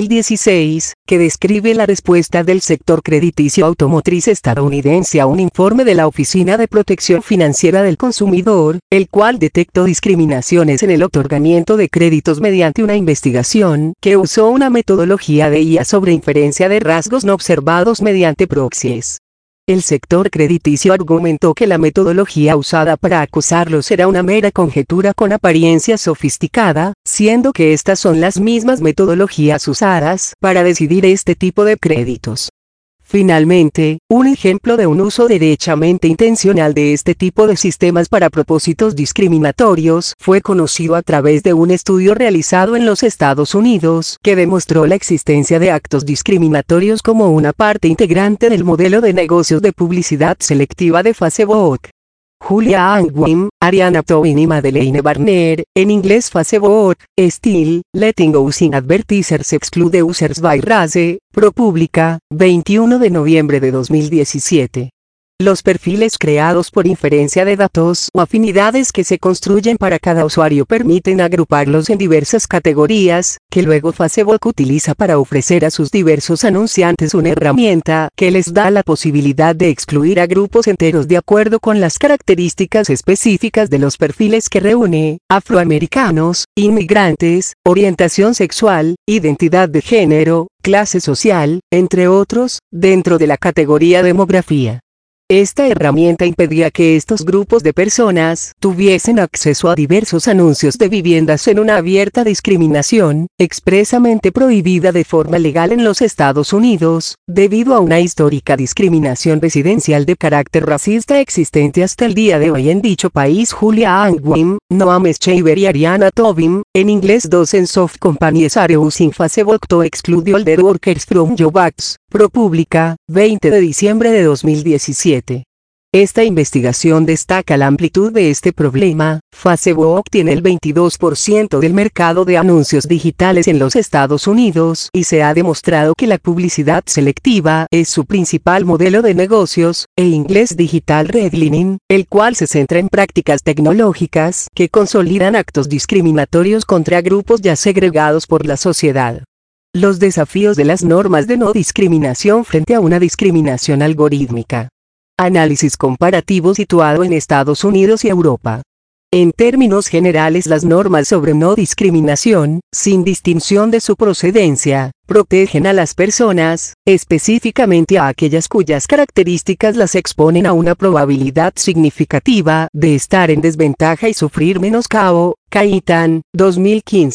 2016, que describe la respuesta del sector crediticio automotriz estadounidense a un informe de la Oficina de Protección Financiera del Consumidor, el cual detectó discriminaciones en el otorgamiento de créditos mediante una investigación que usó una metodología de IA sobre inferencia de rasgos no observados mediante proxies. El sector crediticio argumentó que la metodología usada para acusarlos era una mera conjetura con apariencia sofisticada, siendo que estas son las mismas metodologías usadas para decidir este tipo de créditos. Finalmente, un ejemplo de un uso derechamente intencional de este tipo de sistemas para propósitos discriminatorios fue conocido a través de un estudio realizado en los Estados Unidos que demostró la existencia de actos discriminatorios como una parte integrante del modelo de negocios de publicidad selectiva de Facebook. Julia Angwin, Ariana Tobin y Madeleine Barner, en inglés Facebook, Still, Letting Using Advertisers Exclude Users by Race, ProPublica, 21 de noviembre de 2017. Los perfiles creados por inferencia de datos o afinidades que se construyen para cada usuario permiten agruparlos en diversas categorías, que luego Facebook utiliza para ofrecer a sus diversos anunciantes una herramienta que les da la posibilidad de excluir a grupos enteros de acuerdo con las características específicas de los perfiles que reúne: afroamericanos, inmigrantes, orientación sexual, identidad de género, clase social, entre otros, dentro de la categoría demografía. Esta herramienta impedía que estos grupos de personas tuviesen acceso a diversos anuncios de viviendas en una abierta discriminación, expresamente prohibida de forma legal en los Estados Unidos, debido a una histórica discriminación residencial de carácter racista existente hasta el día de hoy en dicho país. Julia Angwin, Noam Schreiber y Ariana Tobin, en inglés Dozens of Companies are using Facebook to exclude older workers from jobs, ProPublica, 20 de diciembre de 2017. Esta investigación destaca la amplitud de este problema. Facebook tiene el 22% del mercado de anuncios digitales en los Estados Unidos y se ha demostrado que la publicidad selectiva es su principal modelo de negocios, e inglés digital redlining, el cual se centra en prácticas tecnológicas que consolidan actos discriminatorios contra grupos ya segregados por la sociedad. Los desafíos de las normas de no discriminación frente a una discriminación algorítmica. Análisis comparativo situado en Estados Unidos y Europa. En términos generales, las normas sobre no discriminación, sin distinción de su procedencia, protegen a las personas, específicamente a aquellas cuyas características las exponen a una probabilidad significativa de estar en desventaja y sufrir menoscabo. Kaitan, 2015.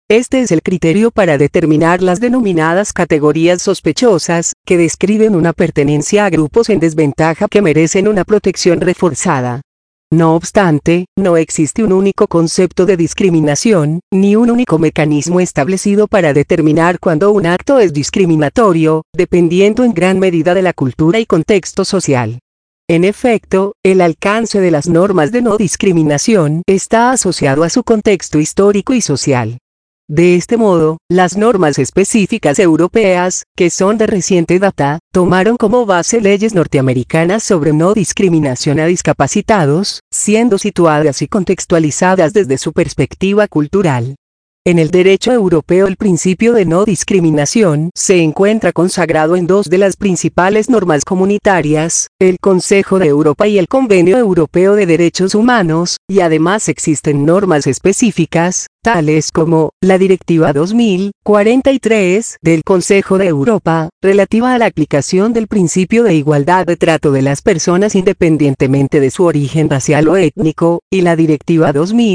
Este es el criterio para determinar las denominadas categorías sospechosas, que describen una pertenencia a grupos en desventaja que merecen una protección reforzada. No obstante, no existe un único concepto de discriminación, ni un único mecanismo establecido para determinar cuándo un acto es discriminatorio, dependiendo en gran medida de la cultura y contexto social. En efecto, el alcance de las normas de no discriminación está asociado a su contexto histórico y social. De este modo, las normas específicas europeas, que son de reciente data, tomaron como base leyes norteamericanas sobre no discriminación a discapacitados, siendo situadas y contextualizadas desde su perspectiva cultural. En el derecho europeo el principio de no discriminación se encuentra consagrado en dos de las principales normas comunitarias, el Consejo de Europa y el Convenio Europeo de Derechos Humanos, y además existen normas específicas, tales como la Directiva 2000/43 del Consejo de Europa, relativa a la aplicación del principio de igualdad de trato de las personas independientemente de su origen racial o étnico, y la Directiva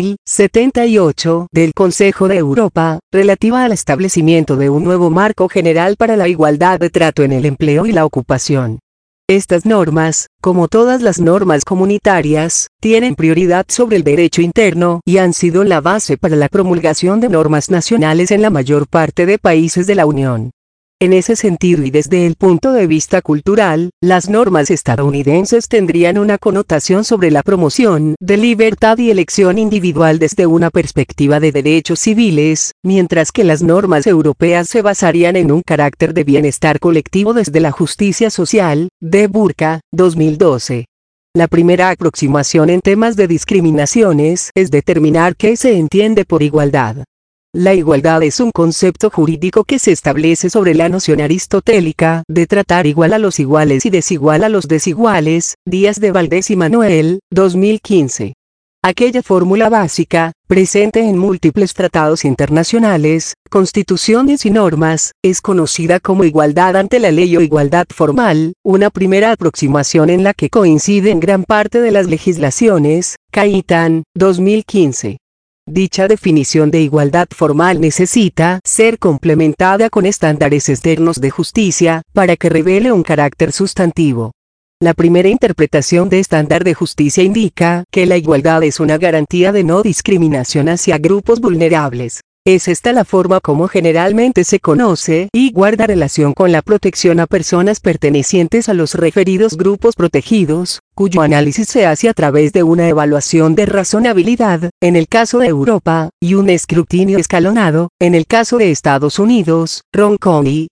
2000/78 del Consejo de Europa, relativa al establecimiento de un nuevo marco general para la igualdad de trato en el empleo y la ocupación. Estas normas, como todas las normas comunitarias, tienen prioridad sobre el derecho interno y han sido la base para la promulgación de normas nacionales en la mayor parte de países de la Unión. En ese sentido y desde el punto de vista cultural, las normas estadounidenses tendrían una connotación sobre la promoción de libertad y elección individual desde una perspectiva de derechos civiles, mientras que las normas europeas se basarían en un carácter de bienestar colectivo desde la justicia social, de Burka, 2012. La primera aproximación en temas de discriminaciones es determinar qué se entiende por igualdad. La igualdad es un concepto jurídico que se establece sobre la noción aristotélica de tratar igual a los iguales y desigual a los desiguales, Díaz de Valdés y Manuel, 2015. Aquella fórmula básica, presente en múltiples tratados internacionales, constituciones y normas, es conocida como igualdad ante la ley o igualdad formal, una primera aproximación en la que coinciden gran parte de las legislaciones, Cayetán, 2015. Dicha definición de igualdad formal necesita ser complementada con estándares externos de justicia, para que revele un carácter sustantivo. La primera interpretación de estándar de justicia indica que la igualdad es una garantía de no discriminación hacia grupos vulnerables. Es esta la forma como generalmente se conoce y guarda relación con la protección a personas pertenecientes a los referidos grupos protegidos, cuyo análisis se hace a través de una evaluación de razonabilidad, en el caso de Europa, y un escrutinio escalonado, en el caso de Estados Unidos, Ronconi,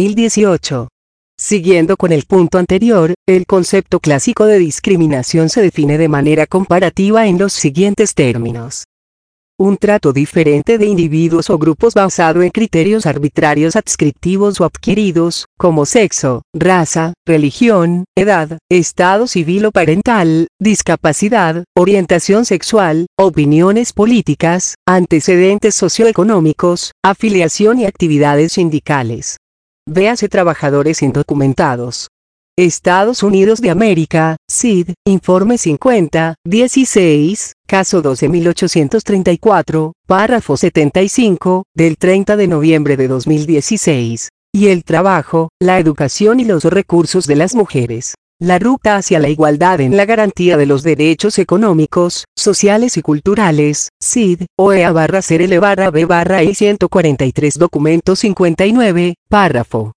2018. Siguiendo con el punto anterior, el concepto clásico de discriminación se define de manera comparativa en los siguientes términos. Un trato diferente de individuos o grupos basado en criterios arbitrarios adscriptivos o adquiridos, como sexo, raza, religión, edad, estado civil o parental, discapacidad, orientación sexual, opiniones políticas, antecedentes socioeconómicos, afiliación y actividades sindicales. Véase trabajadores indocumentados. Estados Unidos de América, CID, Informe 50-16, caso 12.834, párrafo 75, del 30 de noviembre de 2016. Y el trabajo, la educación y los recursos de las mujeres. La ruta hacia la igualdad en la garantía de los derechos económicos, sociales y culturales, CID, OEA/CRL/B/E 143 Documento 59, párrafo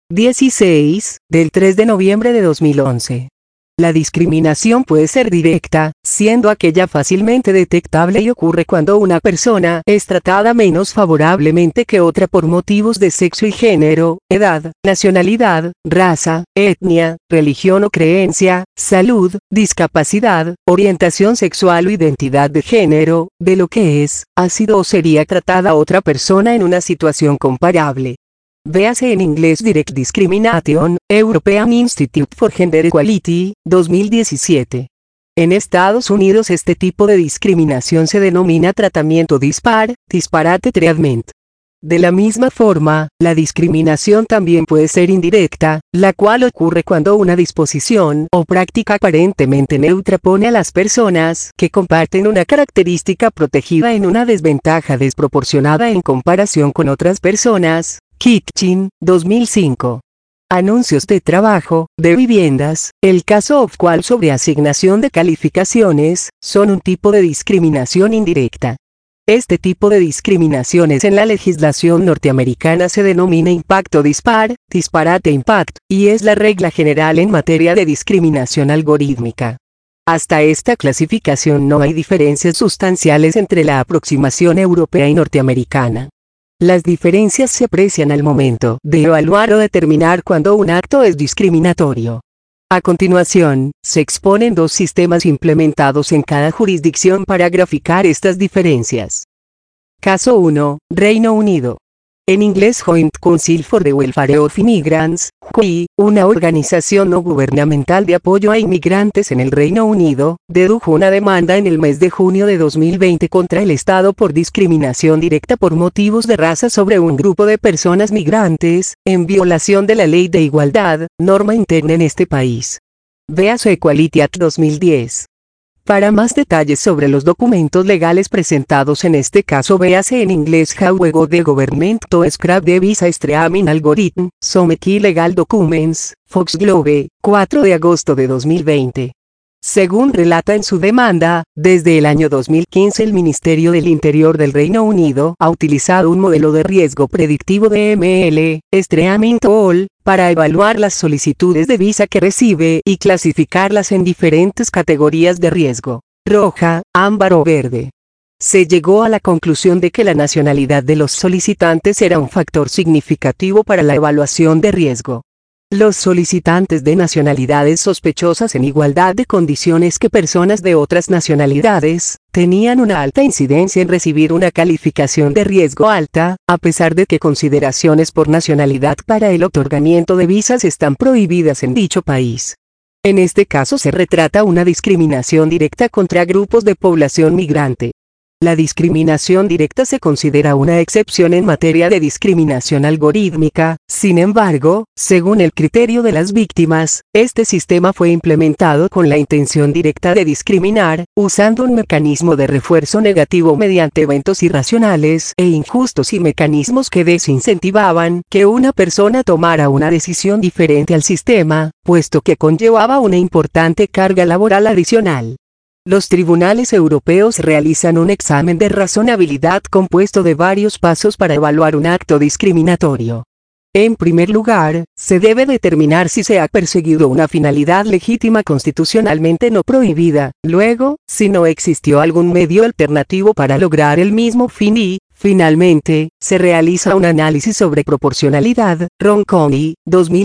16, del 3 de noviembre de 2011. La discriminación puede ser directa, siendo aquella fácilmente detectable y ocurre cuando una persona es tratada menos favorablemente que otra por motivos de sexo y género, edad, nacionalidad, raza, etnia, religión o creencia, salud, discapacidad, orientación sexual o identidad de género, de lo que es, ha sido o sería tratada otra persona en una situación comparable. Véase en inglés Direct Discrimination, European Institute for Gender Equality, 2017. En Estados Unidos este tipo de discriminación se denomina tratamiento dispar, disparate treatment. De la misma forma, la discriminación también puede ser indirecta, la cual ocurre cuando una disposición o práctica aparentemente neutra pone a las personas que comparten una característica protegida en una desventaja desproporcionada en comparación con otras personas. Kitchen, 2005. Anuncios de trabajo, de viviendas, el caso of cual sobre asignación de calificaciones, son un tipo de discriminación indirecta. Este tipo de discriminaciones en la legislación norteamericana se denomina impacto dispar, disparate impact, y es la regla general en materia de discriminación algorítmica. Hasta esta clasificación no hay diferencias sustanciales entre la aproximación europea y norteamericana. Las diferencias se aprecian al momento de evaluar o determinar cuando un acto es discriminatorio. A continuación, se exponen dos sistemas implementados en cada jurisdicción para graficar estas diferencias. Caso 1, Reino Unido. En inglés Joint Council for the Welfare of Immigrants, JCWI, una organización no gubernamental de apoyo a inmigrantes en el Reino Unido, dedujo una demanda en el mes de junio de 2020 contra el Estado por discriminación directa por motivos de raza sobre un grupo de personas migrantes, en violación de la Ley de Igualdad, norma interna en este país. Véase Equality Act 2010. Para más detalles sobre los documentos legales presentados en este caso véase en inglés How we got the government to scrap the visa streaming algorithm, some key legal documents, Fox Globe, 4 de agosto de 2020. Según relata en su demanda, desde el año 2015 el Ministerio del Interior del Reino Unido ha utilizado un modelo de riesgo predictivo de ML, Streaming Tool, para evaluar las solicitudes de visa que recibe y clasificarlas en diferentes categorías de riesgo: roja, ámbar o verde. Se llegó a la conclusión de que la nacionalidad de los solicitantes era un factor significativo para la evaluación de riesgo. Los solicitantes de nacionalidades sospechosas en igualdad de condiciones que personas de otras nacionalidades, tenían una alta incidencia en recibir una calificación de riesgo alta, a pesar de que consideraciones por nacionalidad para el otorgamiento de visas están prohibidas en dicho país. En este caso se retrata una discriminación directa contra grupos de población migrante. La discriminación directa se considera una excepción en materia de discriminación algorítmica. Sin embargo, según el criterio de las víctimas, este sistema fue implementado con la intención directa de discriminar, usando un mecanismo de refuerzo negativo mediante eventos irracionales e injustos y mecanismos que desincentivaban que una persona tomara una decisión diferente al sistema, puesto que conllevaba una importante carga laboral adicional. Los tribunales europeos realizan un examen de razonabilidad compuesto de varios pasos para evaluar un acto discriminatorio. En primer lugar, se debe determinar si se ha perseguido una finalidad legítima constitucionalmente no prohibida. Luego, si no existió algún medio alternativo para lograr el mismo fin y, finalmente, se realiza un análisis sobre proporcionalidad. Ronconi,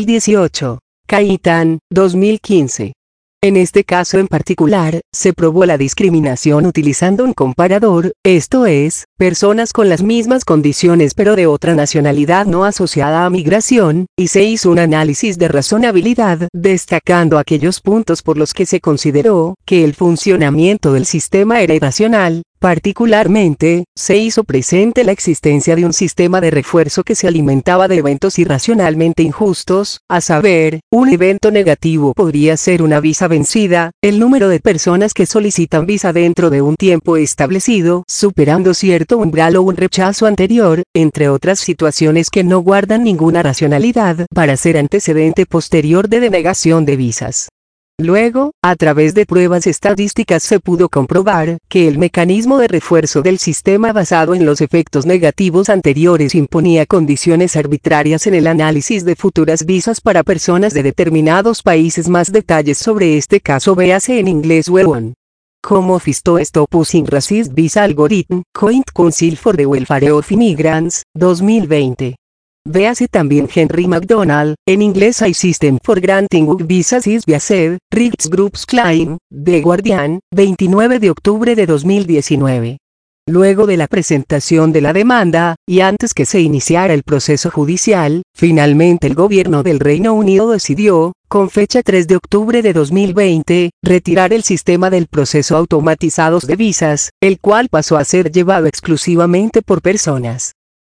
2018. Caitan, 2015. En este caso en particular, se probó la discriminación utilizando un comparador, esto es, personas con las mismas condiciones pero de otra nacionalidad no asociada a migración, y se hizo un análisis de razonabilidad, destacando aquellos puntos por los que se consideró que el funcionamiento del sistema era irracional. Particularmente, se hizo presente la existencia de un sistema de refuerzo que se alimentaba de eventos irracionalmente injustos, a saber, un evento negativo podría ser una visa vencida, el número de personas que solicitan visa dentro de un tiempo establecido, superando cierto umbral o un rechazo anterior, entre otras situaciones que no guardan ninguna racionalidad para ser antecedente posterior de denegación de visas. Luego, a través de pruebas estadísticas se pudo comprobar que el mecanismo de refuerzo del sistema basado en los efectos negativos anteriores imponía condiciones arbitrarias en el análisis de futuras visas para personas de determinados países. Más detalles sobre este caso véase en inglés Webon. Como Office to Stop Using Racist Visa Algorithm, Joint Council for the Welfare of Immigrants, 2020. Véase también Henry McDonald, en inglés I System for Granting Visas is Based, Rights Groups Claim, The Guardian, 29 de octubre de 2019. Luego de la presentación de la demanda, y antes que se iniciara el proceso judicial, finalmente el gobierno del Reino Unido decidió, con fecha 3 de octubre de 2020, retirar el sistema del proceso automatizados de visas, el cual pasó a ser llevado exclusivamente por personas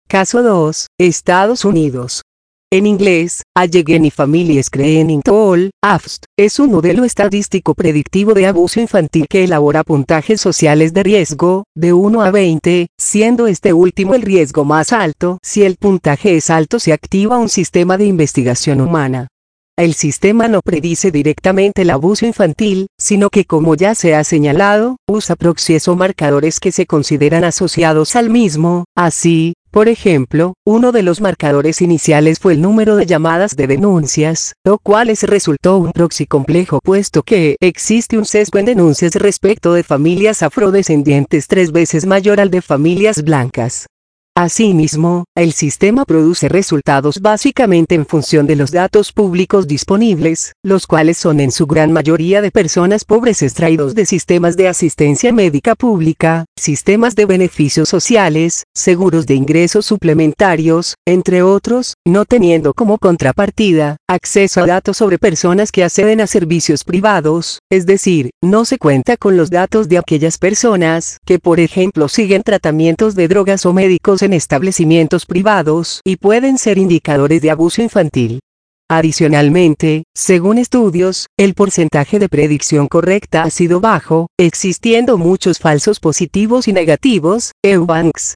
Caso 2, Estados Unidos. En inglés, Allegheny Family Screening Tool, AFST, es un modelo estadístico predictivo de abuso infantil que elabora puntajes sociales de riesgo, de 1 a 20, siendo este último el riesgo más alto. Si el puntaje es alto, se activa un sistema de investigación humana. El sistema no predice directamente el abuso infantil, sino que, como ya se ha señalado, usa proxies o marcadores que se consideran asociados al mismo. Así, por ejemplo, uno de los marcadores iniciales fue el número de llamadas de denuncias, lo cual resultó un proxy complejo puesto que existe un sesgo en denuncias respecto de familias afrodescendientes 3 veces mayor al de familias blancas. Asimismo, el sistema produce resultados básicamente en función de los datos públicos disponibles, los cuales son en su gran mayoría de personas pobres extraídos de sistemas de asistencia médica pública, sistemas de beneficios sociales, seguros de ingresos suplementarios, entre otros, no teniendo como contrapartida acceso a datos sobre personas que acceden a servicios privados, es decir, no se cuenta con los datos de aquellas personas que, por ejemplo, siguen tratamientos de drogas o médicos en establecimientos privados y pueden ser indicadores de abuso infantil. Adicionalmente, según estudios, el porcentaje de predicción correcta ha sido bajo, existiendo muchos falsos positivos y negativos. Eubanks,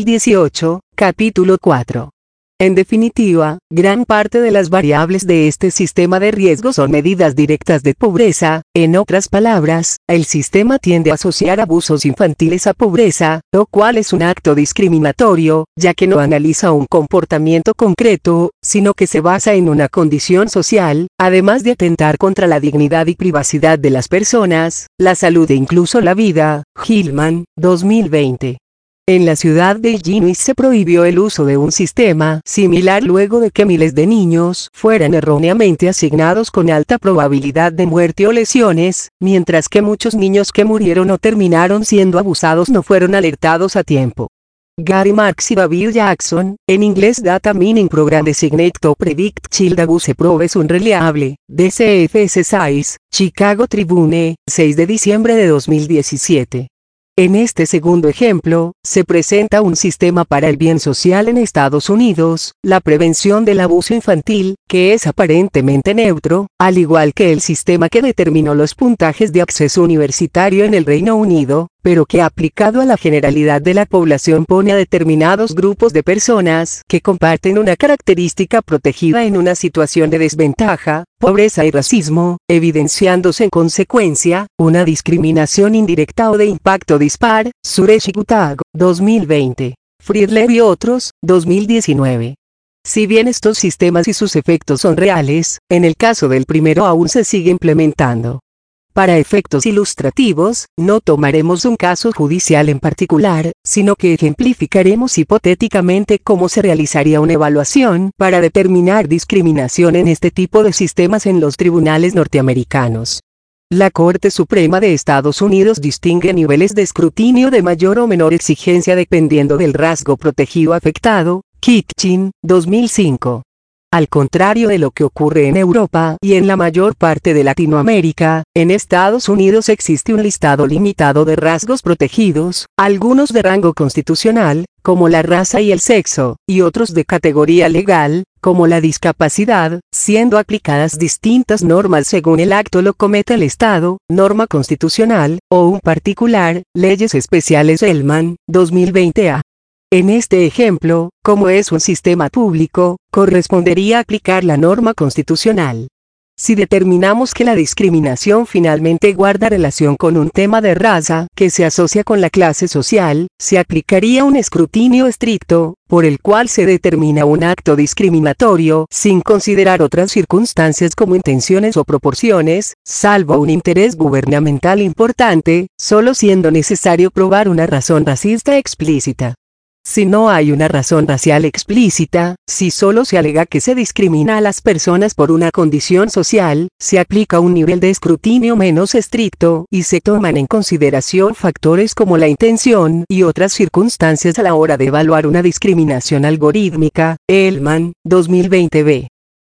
2018, capítulo 4. En definitiva, gran parte de las variables de este sistema de riesgo son medidas directas de pobreza. En otras palabras, el sistema tiende a asociar abusos infantiles a pobreza, lo cual es un acto discriminatorio, ya que no analiza un comportamiento concreto, sino que se basa en una condición social, además de atentar contra la dignidad y privacidad de las personas, la salud e incluso la vida. Hillman, 2020. En la ciudad de Illinois se prohibió el uso de un sistema similar luego de que miles de niños fueran erróneamente asignados con alta probabilidad de muerte o lesiones, mientras que muchos niños que murieron o terminaron siendo abusados no fueron alertados a tiempo. Gary Marks y David Jackson, en inglés Data Mining Program Designate to Predict Child Abuse Probes Unreliable, DCFS 6, Chicago Tribune, 6 de diciembre de 2017. En este segundo ejemplo, se presenta un sistema para el bien social en Estados Unidos, la prevención del abuso infantil, que es aparentemente neutro, al igual que el sistema que determinó los puntajes de acceso universitario en el Reino Unido, pero que aplicado a la generalidad de la población pone a determinados grupos de personas que comparten una característica protegida en una situación de desventaja, pobreza y racismo, evidenciándose en consecuencia, una discriminación indirecta o de impacto dispar. Suresh y Gutag, 2020. Friedler y otros, 2019. Si bien estos sistemas y sus efectos son reales, en el caso del primero aún se sigue implementando. Para efectos ilustrativos, no tomaremos un caso judicial en particular, sino que ejemplificaremos hipotéticamente cómo se realizaría una evaluación para determinar discriminación en este tipo de sistemas en los tribunales norteamericanos. La Corte Suprema de Estados Unidos distingue niveles de escrutinio de mayor o menor exigencia dependiendo del rasgo protegido afectado. Kitchen, 2005. Al contrario de lo que ocurre en Europa y en la mayor parte de Latinoamérica, en Estados Unidos existe un listado limitado de rasgos protegidos, algunos de rango constitucional, como la raza y el sexo, y otros de categoría legal, como la discapacidad, siendo aplicadas distintas normas según el acto lo cometa el Estado, norma constitucional, o un particular. Leyes especiales Hellman, 2020a. En este ejemplo, como es un sistema público, correspondería aplicar la norma constitucional. Si determinamos que la discriminación finalmente guarda relación con un tema de raza que se asocia con la clase social, se aplicaría un escrutinio estricto, por el cual se determina un acto discriminatorio sin considerar otras circunstancias como intenciones o proporciones, salvo un interés gubernamental importante, solo siendo necesario probar una razón racista explícita. Si no hay una razón racial explícita, si solo se alega que se discrimina a las personas por una condición social, se aplica un nivel de escrutinio menos estricto y se toman en consideración factores como la intención y otras circunstancias a la hora de evaluar una discriminación algorítmica. Hellman, 2020b.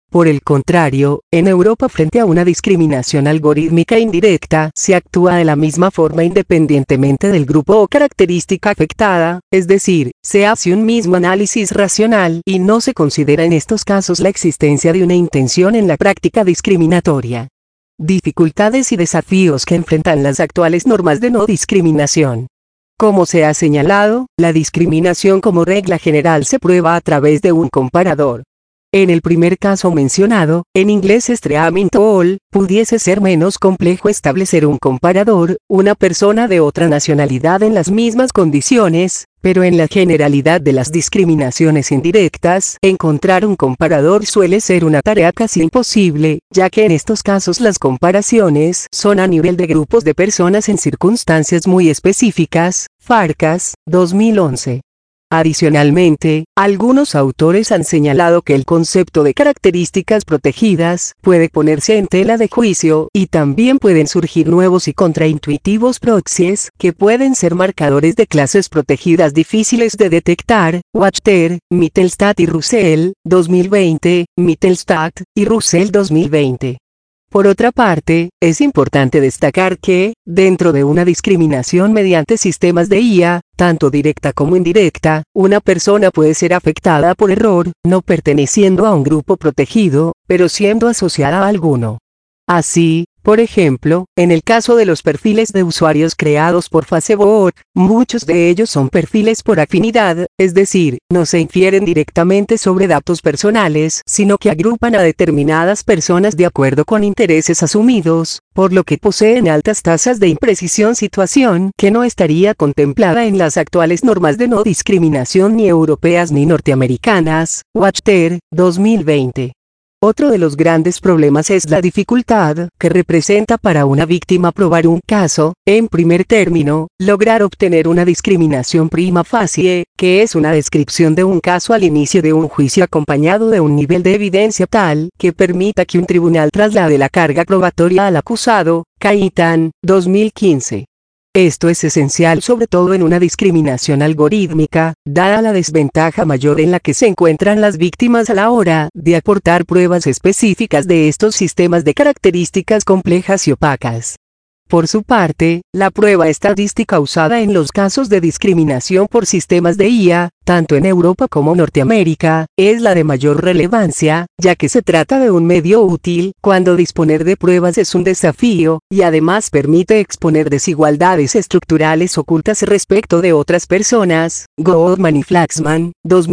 Por el contrario, en Europa frente a una discriminación algorítmica indirecta, se actúa de la misma forma independientemente del grupo o característica afectada, es decir, se hace un mismo análisis racional y no se considera en estos casos la existencia de una intención en la práctica discriminatoria. Dificultades y desafíos que enfrentan las actuales normas de no discriminación. Como se ha señalado, la discriminación como regla general se prueba a través de un comparador. En el primer caso mencionado, en inglés extreme all, pudiese ser menos complejo establecer un comparador, una persona de otra nacionalidad en las mismas condiciones, pero en la generalidad de las discriminaciones indirectas, encontrar un comparador suele ser una tarea casi imposible, ya que en estos casos las comparaciones son a nivel de grupos de personas en circunstancias muy específicas. Farkas, 2011. Adicionalmente, algunos autores han señalado que el concepto de características protegidas puede ponerse en tela de juicio, y también pueden surgir nuevos y contraintuitivos proxies, que pueden ser marcadores de clases protegidas difíciles de detectar. Wachter, Mittelstadt y Russell, 2020, Mittelstadt y Russell 2020. Por otra parte, es importante destacar que, dentro de una discriminación mediante sistemas de IA, tanto directa como indirecta, una persona puede ser afectada por error, no perteneciendo a un grupo protegido, pero siendo asociada a alguno. Así, por ejemplo, en el caso de los perfiles de usuarios creados por Facebook, muchos de ellos son perfiles por afinidad, es decir, no se infieren directamente sobre datos personales, sino que agrupan a determinadas personas de acuerdo con intereses asumidos, por lo que poseen altas tasas de imprecisión, situación que no estaría contemplada en las actuales normas de no discriminación ni europeas ni norteamericanas. Wachter, 2020. Otro de los grandes problemas es la dificultad que representa para una víctima probar un caso, en primer término, lograr obtener una discriminación prima facie, que es una descripción de un caso al inicio de un juicio acompañado de un nivel de evidencia tal que permita que un tribunal traslade la carga probatoria al acusado. Kaitan, 2015. Esto es esencial sobre todo en una discriminación algorítmica, dada la desventaja mayor en la que se encuentran las víctimas a la hora de aportar pruebas específicas de estos sistemas de características complejas y opacas. Por su parte, la prueba estadística usada en los casos de discriminación por sistemas de IA, tanto en Europa como Norteamérica, es la de mayor relevancia, ya que se trata de un medio útil cuando disponer de pruebas es un desafío, y además permite exponer desigualdades estructurales ocultas respecto de otras personas. Goldman y Flaxman,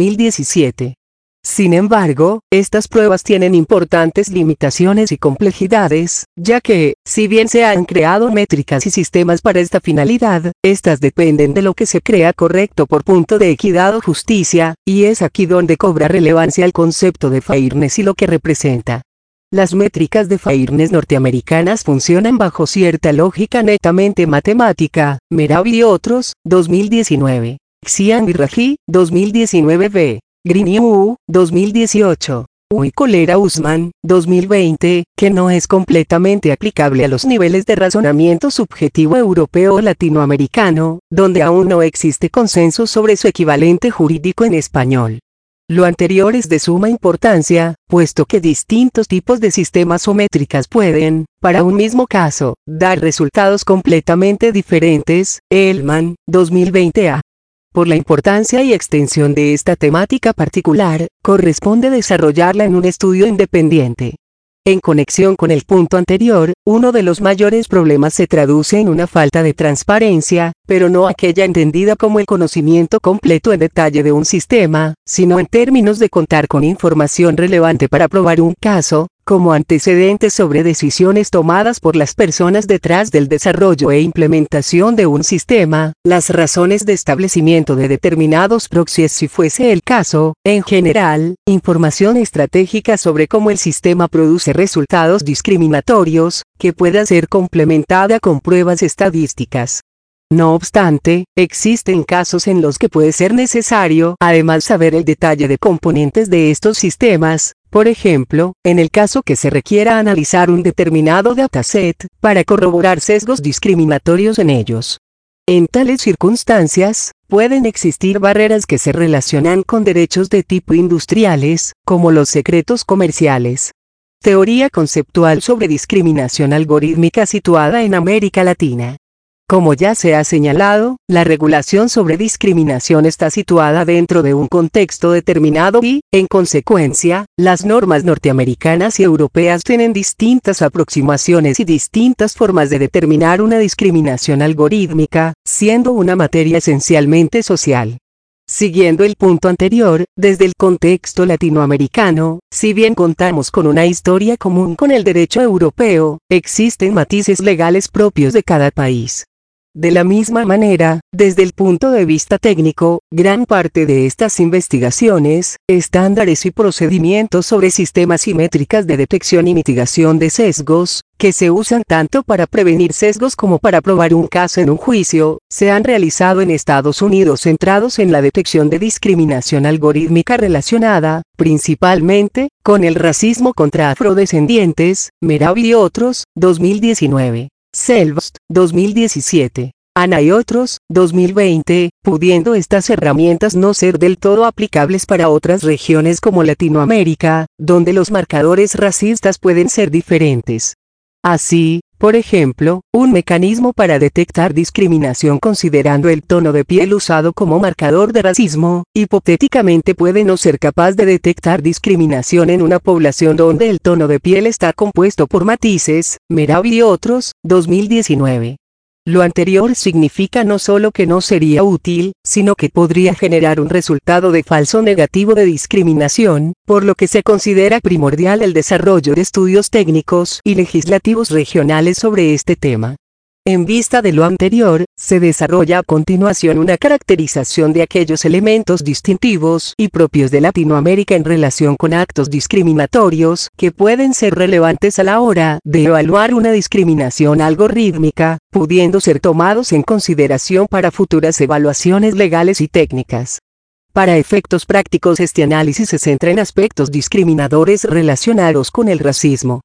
2017. Sin embargo, estas pruebas tienen importantes limitaciones y complejidades, ya que, si bien se han creado métricas y sistemas para esta finalidad, estas dependen de lo que se crea correcto por punto de equidad o justicia, y es aquí donde cobra relevancia el concepto de fairness y lo que representa. Las métricas de fairness norteamericanas funcionan bajo cierta lógica netamente matemática. Meravi y otros, 2019. Xian y Raji, 2019 b. Green y Wu, 2018. Y Colera Usman, 2020, que no es completamente aplicable a los niveles de razonamiento subjetivo europeo o latinoamericano, donde aún no existe consenso sobre su equivalente jurídico en español. Lo anterior es de suma importancia, puesto que distintos tipos de sistemas o métricas pueden, para un mismo caso, dar resultados completamente diferentes. Elman, 2020 a. Por la importancia y extensión de esta temática particular, corresponde desarrollarla en un estudio independiente. En conexión con el punto anterior, uno de los mayores problemas se traduce en una falta de transparencia, pero no aquella entendida como el conocimiento completo en detalle de un sistema, sino en términos de contar con información relevante para probar un caso, como antecedentes sobre decisiones tomadas por las personas detrás del desarrollo e implementación de un sistema, las razones de establecimiento de determinados proxies si fuese el caso, en general, información estratégica sobre cómo el sistema produce resultados discriminatorios, que pueda ser complementada con pruebas estadísticas. No obstante, existen casos en los que puede ser necesario, además, saber el detalle de componentes de estos sistemas. Por ejemplo, en el caso que se requiera analizar un determinado dataset, para corroborar sesgos discriminatorios en ellos. En tales circunstancias, Pueden existir barreras que se relacionan con derechos de tipo industriales, como los secretos comerciales. Teoría conceptual sobre discriminación algorítmica situada en América Latina. Como ya se ha señalado, la regulación sobre discriminación está situada dentro de un contexto determinado y, en consecuencia, las normas norteamericanas y europeas tienen distintas aproximaciones y distintas formas de determinar una discriminación algorítmica, siendo una materia esencialmente social. Siguiendo el punto anterior, desde el contexto latinoamericano, si bien contamos con una historia común con el derecho europeo, existen matices legales propios de cada país. De la misma manera, desde el punto de vista técnico, gran parte de estas investigaciones, estándares y procedimientos sobre sistemas y métricas de detección y mitigación de sesgos, que se usan tanto para prevenir sesgos como para probar un caso en un juicio, se han realizado en Estados Unidos centrados en la detección de discriminación algorítmica relacionada, principalmente, con el racismo contra afrodescendientes, Merab y otros, 2019. Selbst, 2017. Ana y otros, 2020, pudiendo estas herramientas no ser del todo aplicables para otras regiones como Latinoamérica, donde los marcadores racistas pueden ser diferentes. Así, por ejemplo, un mecanismo para detectar discriminación considerando el tono de piel usado como marcador de racismo, hipotéticamente puede no ser capaz de detectar discriminación en una población donde el tono de piel está compuesto por matices, Merab y otros, 2019. Lo anterior significa no solo que no sería útil, sino que podría generar un resultado de falso negativo de discriminación, por lo que se considera primordial el desarrollo de estudios técnicos y legislativos regionales sobre este tema. En vista de lo anterior, se desarrolla a continuación una caracterización de aquellos elementos distintivos y propios de Latinoamérica en relación con actos discriminatorios que pueden ser relevantes a la hora de evaluar una discriminación algorítmica, pudiendo ser tomados en consideración para futuras evaluaciones legales y técnicas. Para efectos prácticos, este análisis se centra en aspectos discriminadores relacionados con el racismo,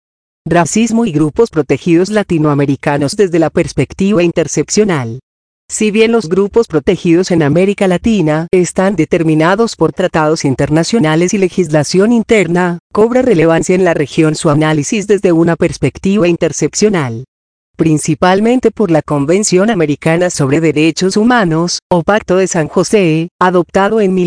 y grupos protegidos latinoamericanos desde la perspectiva interseccional. Si bien los grupos protegidos en América Latina están determinados por tratados internacionales y legislación interna, cobra relevancia en la región su análisis desde una perspectiva interseccional. Principalmente por la Convención Americana sobre Derechos Humanos, o Pacto de San José, adoptado en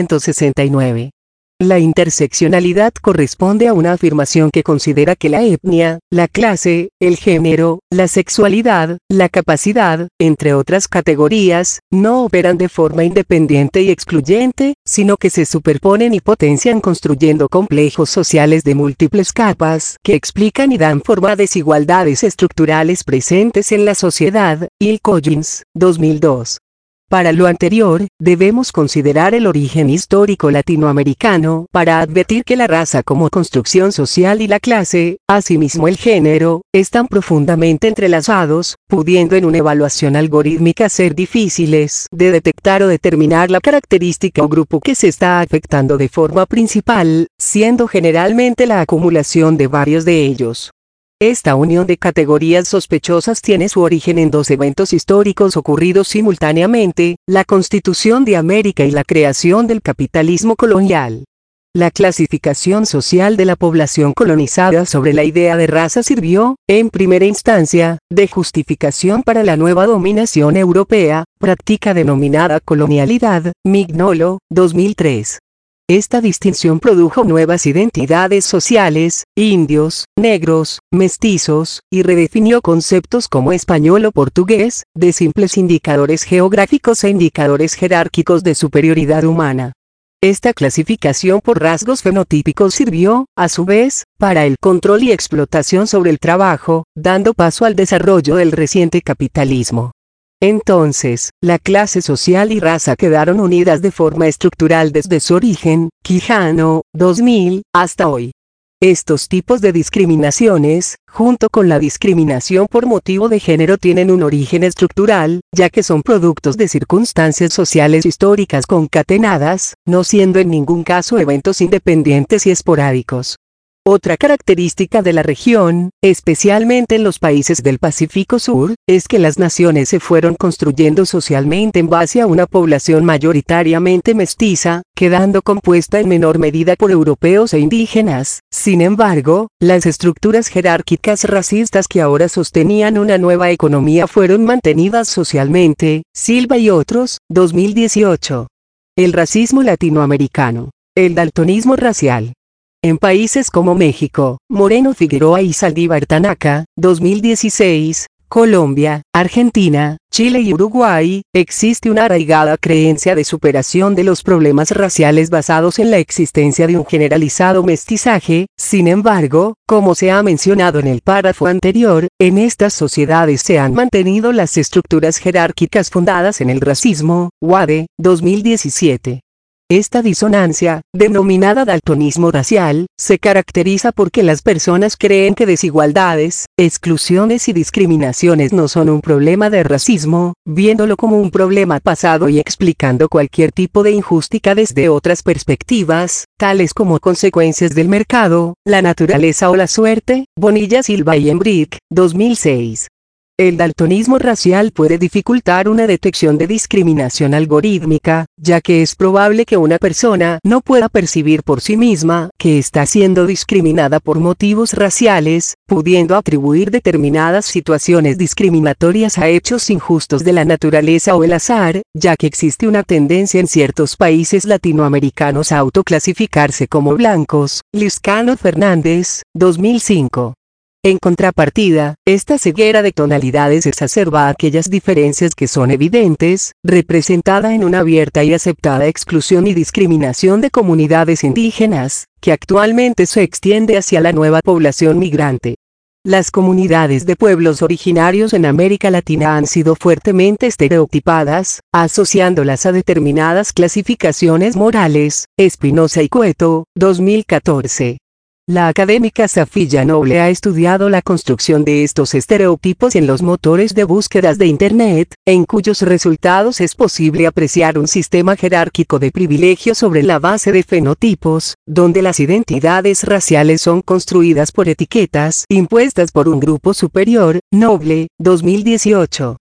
1969. La interseccionalidad corresponde a una afirmación que considera que la etnia, la clase, el género, la sexualidad, la capacidad, entre otras categorías, no operan de forma independiente y excluyente, sino que se superponen y potencian construyendo complejos sociales de múltiples capas que explican y dan forma a desigualdades estructurales presentes en la sociedad. Il Collins, 2002. Para lo anterior, debemos considerar el origen histórico latinoamericano para advertir que la raza como construcción social y la clase, asimismo el género, están profundamente entrelazados, pudiendo en una evaluación algorítmica ser difíciles de detectar o determinar la característica o grupo que se está afectando de forma principal, siendo generalmente la acumulación de varios de ellos. Esta unión de categorías sospechosas tiene su origen en dos eventos históricos ocurridos simultáneamente, la Constitución de América y la creación del capitalismo colonial. La clasificación social de la población colonizada sobre la idea de raza sirvió, en primera instancia, de justificación para la nueva dominación europea, práctica denominada colonialidad, Mignolo, 2003. Esta distinción produjo nuevas identidades sociales, indios, negros, mestizos, y redefinió conceptos como español o portugués, de simples indicadores geográficos e indicadores jerárquicos de superioridad humana. Esta clasificación por rasgos fenotípicos sirvió, a su vez, para el control y explotación sobre el trabajo, dando paso al desarrollo del reciente capitalismo. Entonces, la clase social y raza quedaron unidas de forma estructural desde su origen, Quijano, 2000, hasta hoy. Estos tipos de discriminaciones, junto con la discriminación por motivo de género, tienen un origen estructural, ya que son productos de circunstancias sociales históricas concatenadas, no siendo en ningún caso eventos independientes y esporádicos. Otra característica de la región, especialmente en los países del Pacífico Sur, es que las naciones se fueron construyendo socialmente en base a una población mayoritariamente mestiza, quedando compuesta en menor medida por europeos e indígenas. Sin embargo, las estructuras jerárquicas racistas que ahora sostenían una nueva economía fueron mantenidas socialmente. Silva y otros, 2018. El racismo latinoamericano. El daltonismo racial. En países como México, Moreno Figueroa y Saldívar Tanaka, 2016, Colombia, Argentina, Chile y Uruguay, existe una arraigada creencia de superación de los problemas raciales basados en la existencia de un generalizado mestizaje. Sin embargo, como se ha mencionado en el párrafo anterior, en estas sociedades se han mantenido las estructuras jerárquicas fundadas en el racismo. Wade, 2017. Esta disonancia, denominada daltonismo racial, se caracteriza porque las personas creen que desigualdades, exclusiones y discriminaciones no son un problema de racismo, viéndolo como un problema pasado y explicando cualquier tipo de injusticia desde otras perspectivas, tales como consecuencias del mercado, la naturaleza o la suerte. Bonilla, Silva y Embrick, 2006. El daltonismo racial puede dificultar una detección de discriminación algorítmica, ya que es probable que una persona no pueda percibir por sí misma que está siendo discriminada por motivos raciales, pudiendo atribuir determinadas situaciones discriminatorias a hechos injustos de la naturaleza o el azar, ya que existe una tendencia en ciertos países latinoamericanos a autoclasificarse como blancos. Liscano Fernández, 2005. En contrapartida, esta ceguera de tonalidades exacerba aquellas diferencias que son evidentes, representada en una abierta y aceptada exclusión y discriminación de comunidades indígenas, que actualmente se extiende hacia la nueva población migrante. Las comunidades de pueblos originarios en América Latina han sido fuertemente estereotipadas, asociándolas a determinadas clasificaciones morales. Espinosa y Cueto, 2014. La académica Safiya Noble ha estudiado la construcción de estos estereotipos en los motores de búsquedas de Internet, en cuyos resultados es posible apreciar un sistema jerárquico de privilegios sobre la base de fenotipos, donde las identidades raciales son construidas por etiquetas impuestas por un grupo superior. Noble, 2018.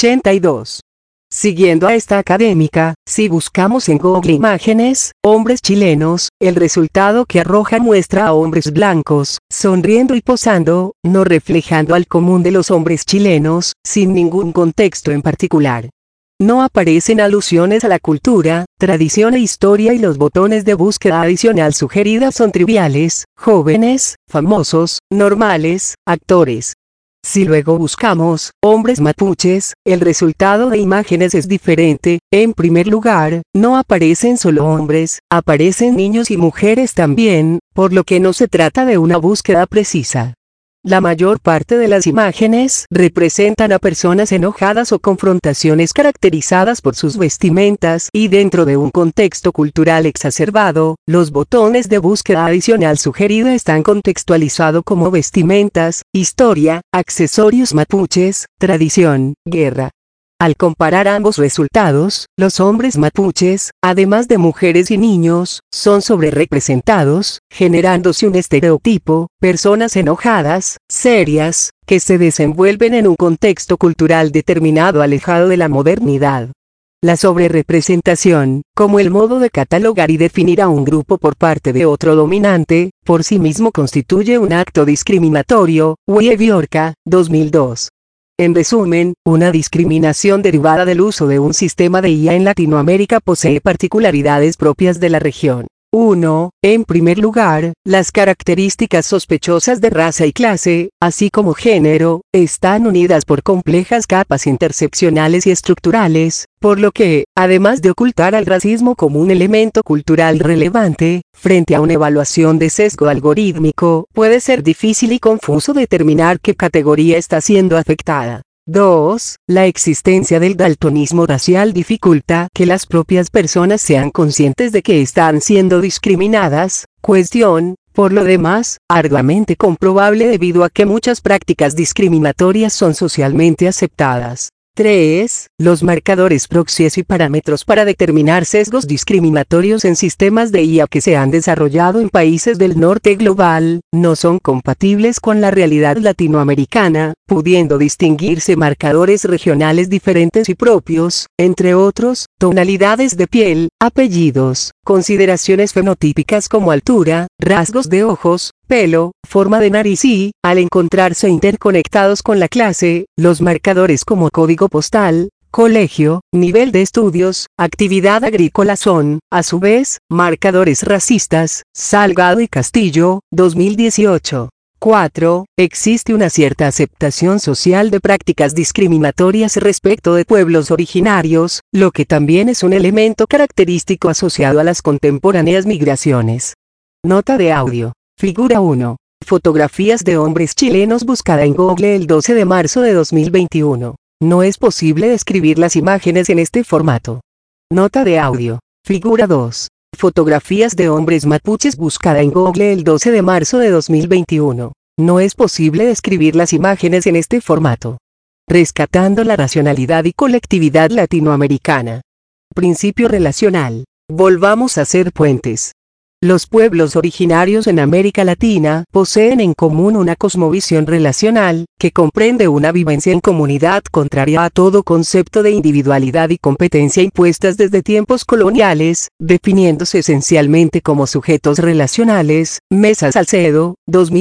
82. Siguiendo a esta académica, si buscamos en Google imágenes, hombres chilenos, el resultado que arroja muestra a hombres blancos, sonriendo y posando, no reflejando al común de los hombres chilenos, sin ningún contexto en particular. No aparecen alusiones a la cultura, tradición e historia y los botones de búsqueda adicional sugeridas son triviales, jóvenes, famosos, normales, actores. Si luego buscamos, hombres mapuches, el resultado de imágenes es diferente. En primer lugar, no aparecen solo hombres, aparecen niños y mujeres también, por lo que no se trata de una búsqueda precisa. La mayor parte de las imágenes representan a personas enojadas o confrontaciones caracterizadas por sus vestimentas y dentro de un contexto cultural exacerbado, los botones de búsqueda adicional sugerida están contextualizados como vestimentas, historia, accesorios mapuches, tradición, guerra. Al comparar ambos resultados, los hombres mapuches, además de mujeres y niños, son sobrerepresentados, generándose un estereotipo, personas enojadas, serias, que se desenvuelven en un contexto cultural determinado alejado de la modernidad. La sobrerepresentación, como el modo de catalogar y definir a un grupo por parte de otro dominante, por sí mismo constituye un acto discriminatorio. Wieviorka, 2002. En resumen, una discriminación derivada del uso de un sistema de IA en Latinoamérica posee particularidades propias de la región. 1. En primer lugar, las características sospechosas de raza y clase, así como género, están unidas por complejas capas interseccionales y estructurales, por lo que, además de ocultar al racismo como un elemento cultural relevante, frente a una evaluación de sesgo algorítmico, puede ser difícil y confuso determinar qué categoría está siendo afectada. 2. La existencia del daltonismo racial dificulta que las propias personas sean conscientes de que están siendo discriminadas, cuestión, por lo demás, arduamente comprobable debido a que muchas prácticas discriminatorias son socialmente aceptadas. 3. Los marcadores proxies y parámetros para determinar sesgos discriminatorios en sistemas de IA que se han desarrollado en países del norte global, no son compatibles con la realidad latinoamericana, pudiendo distinguirse marcadores regionales diferentes y propios, entre otros, tonalidades de piel, apellidos, consideraciones fenotípicas como altura, rasgos de ojos, pelo, forma de nariz y, al encontrarse interconectados con la clase, los marcadores como código postal, colegio, nivel de estudios, actividad agrícola son, a su vez, marcadores racistas. Salgado y Castillo, 2018. 4. Existe una cierta aceptación social de prácticas discriminatorias respecto de pueblos originarios, lo que también es un elemento característico asociado a las contemporáneas migraciones. Nota de audio. Figura 1. Fotografías de hombres chilenos buscada en Google el 12 de marzo de 2021. No es posible describir las imágenes en este formato. Nota de audio. Figura 2. Fotografías de hombres mapuches buscada en Google el 12 de marzo de 2021. No es posible describir las imágenes en este formato. Rescatando la racionalidad y colectividad latinoamericana. Principio relacional. Volvamos a ser puentes. Los pueblos originarios en América Latina poseen en común una cosmovisión relacional, que comprende una vivencia en comunidad contraria a todo concepto de individualidad y competencia impuestas desde tiempos coloniales, definiéndose esencialmente como sujetos relacionales. Mesa Salcedo,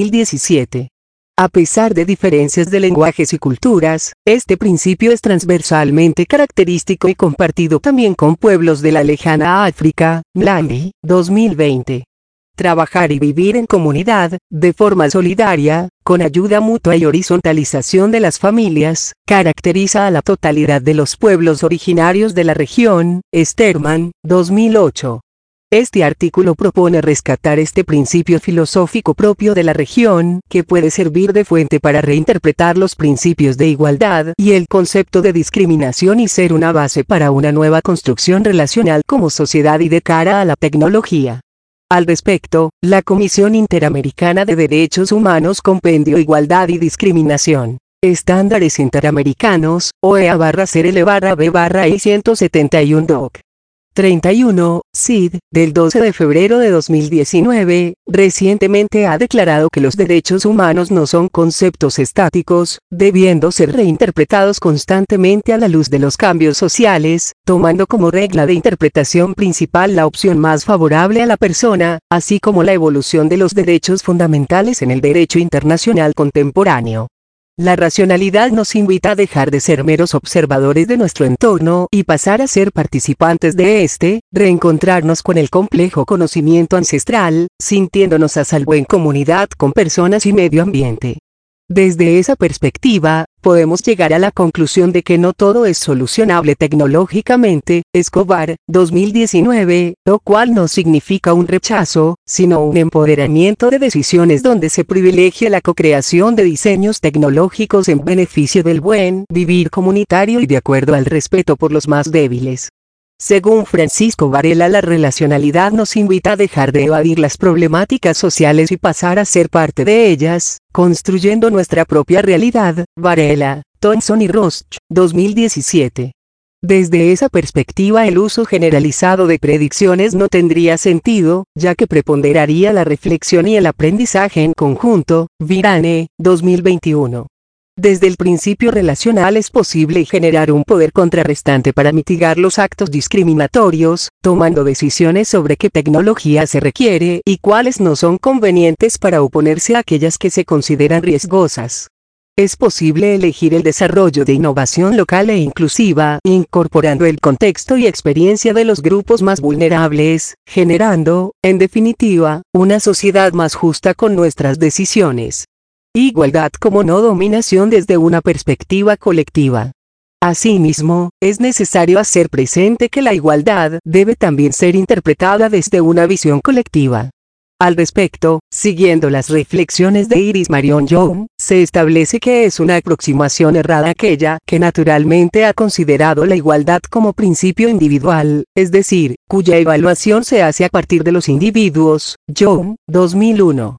2017. A pesar de diferencias de lenguajes y culturas, este principio es transversalmente característico y compartido también con pueblos de la lejana África. Mlangi, 2020. Trabajar y vivir en comunidad, de forma solidaria, con ayuda mutua y horizontalización de las familias, caracteriza a la totalidad de los pueblos originarios de la región. Sterman, 2008. Este artículo propone rescatar este principio filosófico propio de la región, que puede servir de fuente para reinterpretar los principios de igualdad y el concepto de discriminación y ser una base para una nueva construcción relacional como sociedad y de cara a la tecnología. Al respecto, la Comisión Interamericana de Derechos Humanos Compendio Igualdad y Discriminación. Estándares Interamericanos, OEA-CRL-B-I 171 Doc. 31, CID, del 12 de febrero de 2019, recientemente ha declarado que los derechos humanos no son conceptos estáticos, debiendo ser reinterpretados constantemente a la luz de los cambios sociales, tomando como regla de interpretación principal la opción más favorable a la persona, así como la evolución de los derechos fundamentales en el derecho internacional contemporáneo. La racionalidad nos invita a dejar de ser meros observadores de nuestro entorno y pasar a ser participantes de este, reencontrarnos con el complejo conocimiento ancestral, sintiéndonos a salvo en comunidad con personas y medio ambiente. Desde esa perspectiva, podemos llegar a la conclusión de que no todo es solucionable tecnológicamente. Escobar, 2019, lo cual no significa un rechazo, sino un empoderamiento de decisiones donde se privilegia la co-creación de diseños tecnológicos en beneficio del buen vivir comunitario y de acuerdo al respeto por los más débiles. Según Francisco Varela, la relacionalidad nos invita a dejar de evadir las problemáticas sociales y pasar a ser parte de ellas, construyendo nuestra propia realidad. Varela, Thompson y Rosch, 2017. Desde esa perspectiva, el uso generalizado de predicciones no tendría sentido, ya que preponderaría la reflexión y el aprendizaje en conjunto. Virane, 2021. Desde el principio relacional es posible generar un poder contrarrestante para mitigar los actos discriminatorios, tomando decisiones sobre qué tecnología se requiere y cuáles no son convenientes para oponerse a aquellas que se consideran riesgosas. Es posible elegir el desarrollo de innovación local e inclusiva, incorporando el contexto y experiencia de los grupos más vulnerables, generando, en definitiva, una sociedad más justa con nuestras decisiones. Igualdad como no dominación desde una perspectiva colectiva. Asimismo, es necesario hacer presente que la igualdad debe también ser interpretada desde una visión colectiva. Al respecto, siguiendo las reflexiones de Iris Marion Young, se establece que es una aproximación errada aquella que naturalmente ha considerado la igualdad como principio individual, es decir, cuya evaluación se hace a partir de los individuos. Young, 2001.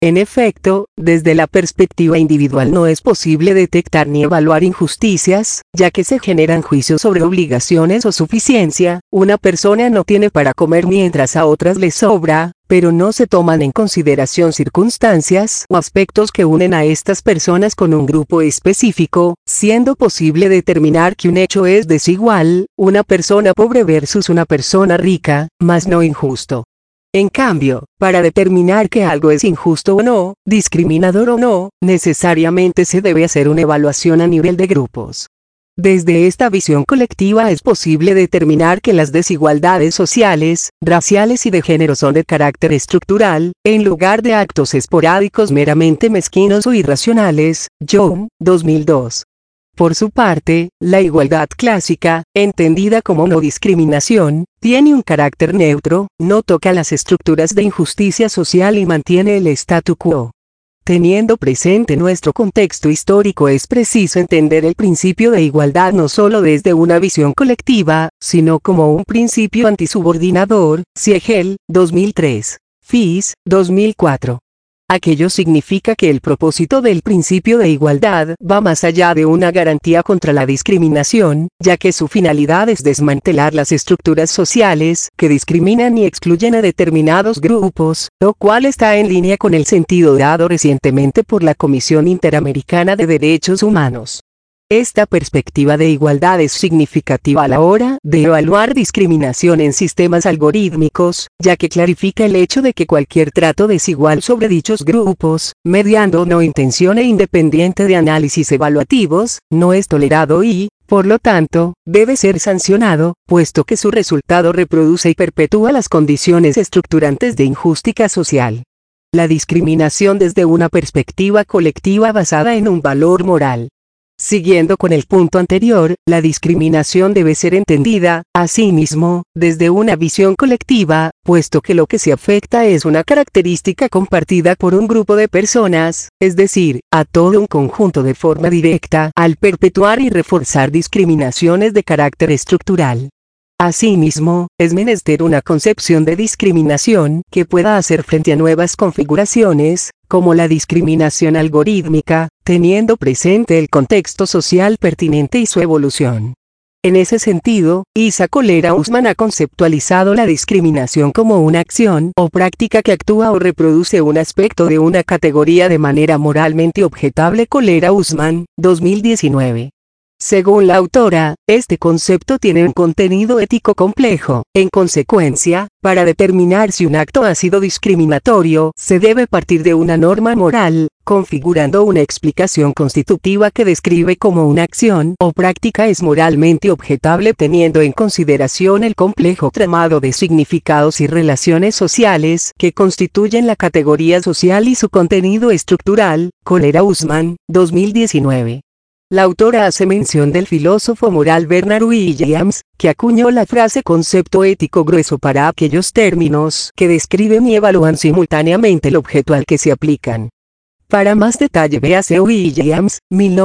En efecto, desde la perspectiva individual no es posible detectar ni evaluar injusticias, ya que se generan juicios sobre obligaciones o suficiencia. Una persona no tiene para comer mientras a otras les sobra, pero no se toman en consideración circunstancias o aspectos que unen a estas personas con un grupo específico, siendo posible determinar que un hecho es desigual, una persona pobre versus una persona rica, mas no injusto. En cambio, para determinar que algo es injusto o no, discriminador o no, necesariamente se debe hacer una evaluación a nivel de grupos. Desde esta visión colectiva es posible determinar que las desigualdades sociales, raciales y de género son de carácter estructural, en lugar de actos esporádicos meramente mezquinos o irracionales. Young, 2002. Por su parte, la igualdad clásica, entendida como no discriminación, tiene un carácter neutro, no toca las estructuras de injusticia social y mantiene el statu quo. Teniendo presente nuestro contexto histórico, es preciso entender el principio de igualdad no solo desde una visión colectiva, sino como un principio antisubordinador. Siegel, 2003. Fis, 2004. Aquello significa que el propósito del principio de igualdad va más allá de una garantía contra la discriminación, ya que su finalidad es desmantelar las estructuras sociales que discriminan y excluyen a determinados grupos, lo cual está en línea con el sentido dado recientemente por la Comisión Interamericana de Derechos Humanos. Esta perspectiva de igualdad es significativa a la hora de evaluar discriminación en sistemas algorítmicos, ya que clarifica el hecho de que cualquier trato desigual sobre dichos grupos, mediante una intención e independiente de análisis evaluativos, no es tolerado y, por lo tanto, debe ser sancionado, puesto que su resultado reproduce y perpetúa las condiciones estructurantes de injusticia social. La discriminación desde una perspectiva colectiva basada en un valor moral. Siguiendo con el punto anterior, la discriminación debe ser entendida, asimismo, desde una visión colectiva, puesto que lo que se afecta es una característica compartida por un grupo de personas, es decir, a todo un conjunto de forma directa, al perpetuar y reforzar discriminaciones de carácter estructural. Asimismo, es menester una concepción de discriminación que pueda hacer frente a nuevas configuraciones, como la discriminación algorítmica, teniendo presente el contexto social pertinente y su evolución. En ese sentido, Isaac Olera Usman ha conceptualizado la discriminación como una acción o práctica que actúa o reproduce un aspecto de una categoría de manera moralmente objetable. Olera Usman, 2019. Según la autora, este concepto tiene un contenido ético complejo. En consecuencia, para determinar si un acto ha sido discriminatorio, se debe partir de una norma moral, configurando una explicación constitutiva que describe cómo una acción o práctica es moralmente objetable teniendo en consideración el complejo tramado de significados y relaciones sociales que constituyen la categoría social y su contenido estructural. Olera Usman, 2019. La autora hace mención del filósofo moral Bernard Williams, que acuñó la frase concepto ético grueso para aquellos términos que describen y evalúan simultáneamente el objeto al que se aplican. Para más detalle véase Williams,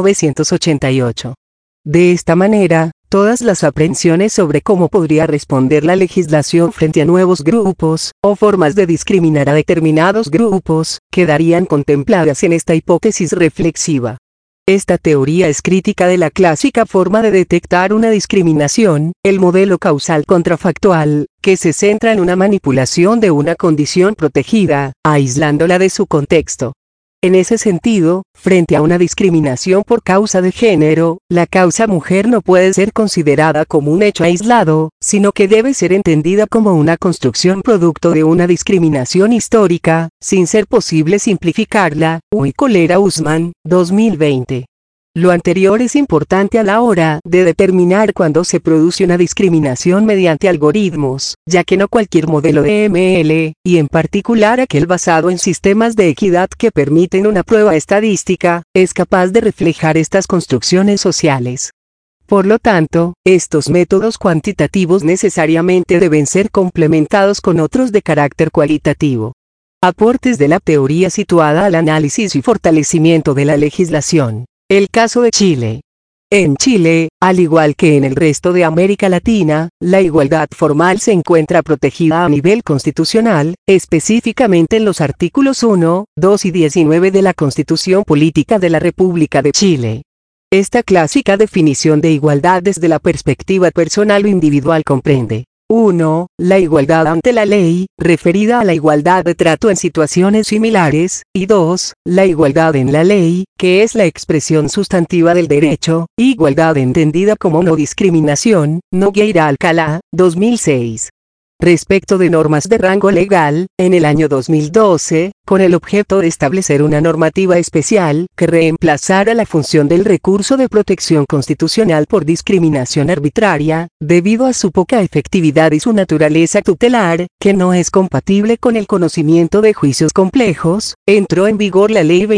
1988. De esta manera, todas las aprehensiones sobre cómo podría responder la legislación frente a nuevos grupos, o formas de discriminar a determinados grupos, quedarían contempladas en esta hipótesis reflexiva. Esta teoría es crítica de la clásica forma de detectar una discriminación, el modelo causal contrafactual, que se centra en una manipulación de una condición protegida, aislándola de su contexto. En ese sentido, frente a una discriminación por causa de género, la causa mujer no puede ser considerada como un hecho aislado, sino que debe ser entendida como una construcción producto de una discriminación histórica, sin ser posible simplificarla. Olera Usman, 2020. Lo anterior es importante a la hora de determinar cuándo se produce una discriminación mediante algoritmos, ya que no cualquier modelo de ML, y en particular aquel basado en sistemas de equidad que permiten una prueba estadística, es capaz de reflejar estas construcciones sociales. Por lo tanto, estos métodos cuantitativos necesariamente deben ser complementados con otros de carácter cualitativo. Aportes de la teoría situada al análisis y fortalecimiento de la legislación. El caso de Chile. En Chile, al igual que en el resto de América Latina, la igualdad formal se encuentra protegida a nivel constitucional, específicamente en los artículos 1, 2 y 19 de la Constitución Política de la República de Chile. Esta clásica definición de igualdad desde la perspectiva personal o individual comprende: 1. La igualdad ante la ley, referida a la igualdad de trato en situaciones similares, y 2. La igualdad en la ley, que es la expresión sustantiva del derecho, igualdad entendida como no discriminación, Nogueira Alcalá, 2006. Respecto de normas de rango legal, en el año 2012, con el objeto de establecer una normativa especial que reemplazara la función del recurso de protección constitucional por discriminación arbitraria, debido a su poca efectividad y su naturaleza tutelar, que no es compatible con el conocimiento de juicios complejos, entró en vigor la Ley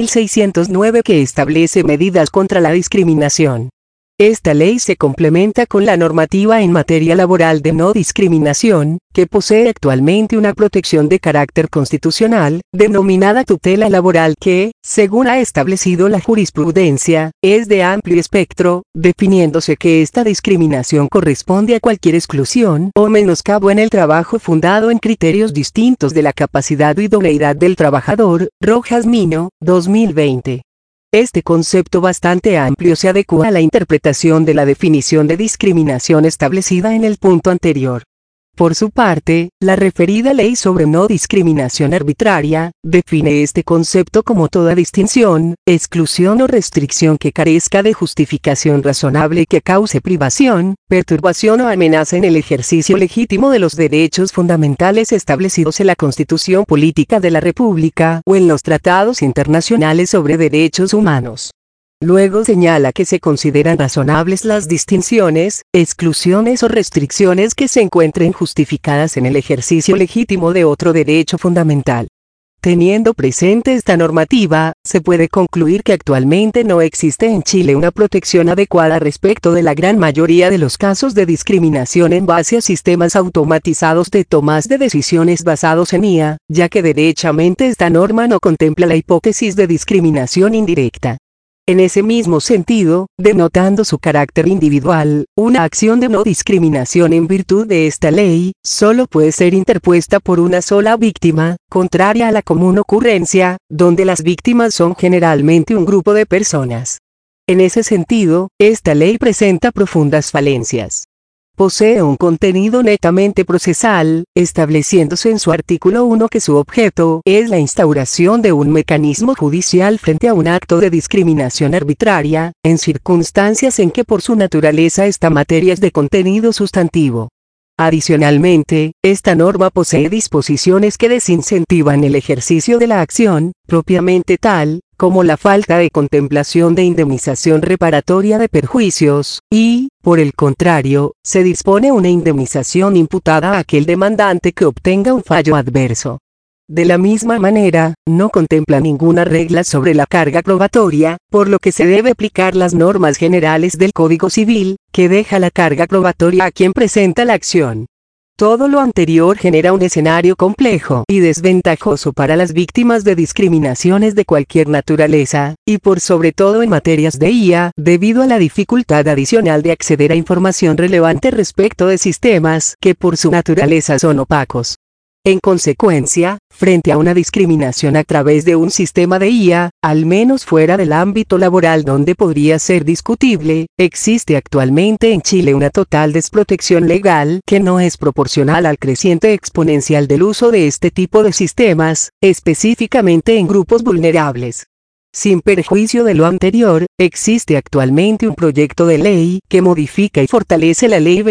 20.609 que establece medidas contra la discriminación. Esta ley se complementa con la normativa en materia laboral de no discriminación, que posee actualmente una protección de carácter constitucional, denominada tutela laboral que, según ha establecido la jurisprudencia, es de amplio espectro, definiéndose que esta discriminación corresponde a cualquier exclusión o menoscabo en el trabajo fundado en criterios distintos de la capacidad o idoneidad del trabajador. Rojas Miño, 2020. Este concepto bastante amplio se adecua a la interpretación de la definición de discriminación establecida en el punto anterior. Por su parte, la referida Ley sobre no discriminación arbitraria, define este concepto como toda distinción, exclusión o restricción que carezca de justificación razonable y que cause privación, perturbación o amenaza en el ejercicio legítimo de los derechos fundamentales establecidos en la Constitución Política de la República o en los tratados internacionales sobre derechos humanos. Luego señala que se consideran razonables las distinciones, exclusiones o restricciones que se encuentren justificadas en el ejercicio legítimo de otro derecho fundamental. Teniendo presente esta normativa, se puede concluir que actualmente no existe en Chile una protección adecuada respecto de la gran mayoría de los casos de discriminación en base a sistemas automatizados de tomas de decisiones basados en IA, ya que derechamente esta norma no contempla la hipótesis de discriminación indirecta. En ese mismo sentido, denotando su carácter individual, una acción de no discriminación en virtud de esta ley, solo puede ser interpuesta por una sola víctima, contraria a la común ocurrencia, donde las víctimas son generalmente un grupo de personas. En ese sentido, esta ley presenta profundas falencias. Posee un contenido netamente procesal, estableciéndose en su artículo 1 que su objeto es la instauración de un mecanismo judicial frente a un acto de discriminación arbitraria, en circunstancias en que por su naturaleza esta materia es de contenido sustantivo. Adicionalmente, esta norma posee disposiciones que desincentivan el ejercicio de la acción, propiamente tal, como la falta de contemplación de indemnización reparatoria de perjuicios, y, por el contrario, se dispone una indemnización imputada a aquel demandante que obtenga un fallo adverso. De la misma manera, no contempla ninguna regla sobre la carga probatoria, por lo que se debe aplicar las normas generales del Código Civil, que deja la carga probatoria a quien presenta la acción. Todo lo anterior genera un escenario complejo y desventajoso para las víctimas de discriminaciones de cualquier naturaleza, y por sobre todo en materias de IA, debido a la dificultad adicional de acceder a información relevante respecto de sistemas que por su naturaleza son opacos. En consecuencia, frente a una discriminación a través de un sistema de IA, al menos fuera del ámbito laboral donde podría ser discutible, existe actualmente en Chile una total desprotección legal que no es proporcional al creciente exponencial del uso de este tipo de sistemas, específicamente en grupos vulnerables. Sin perjuicio de lo anterior, existe actualmente un proyecto de ley que modifica y fortalece la Ley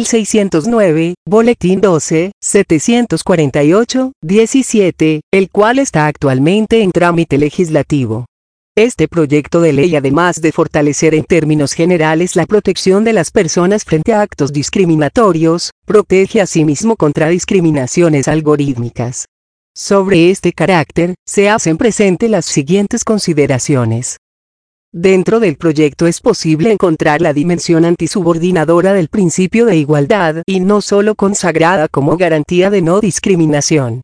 20.609, Boletín 12, 748, 17, el cual está actualmente en trámite legislativo. Este proyecto de ley, además de fortalecer en términos generales la protección de las personas frente a actos discriminatorios, protege asimismo contra discriminaciones algorítmicas. Sobre este carácter, se hacen presente las siguientes consideraciones. Dentro del proyecto es posible encontrar la dimensión antisubordinadora del principio de igualdad y no solo consagrada como garantía de no discriminación.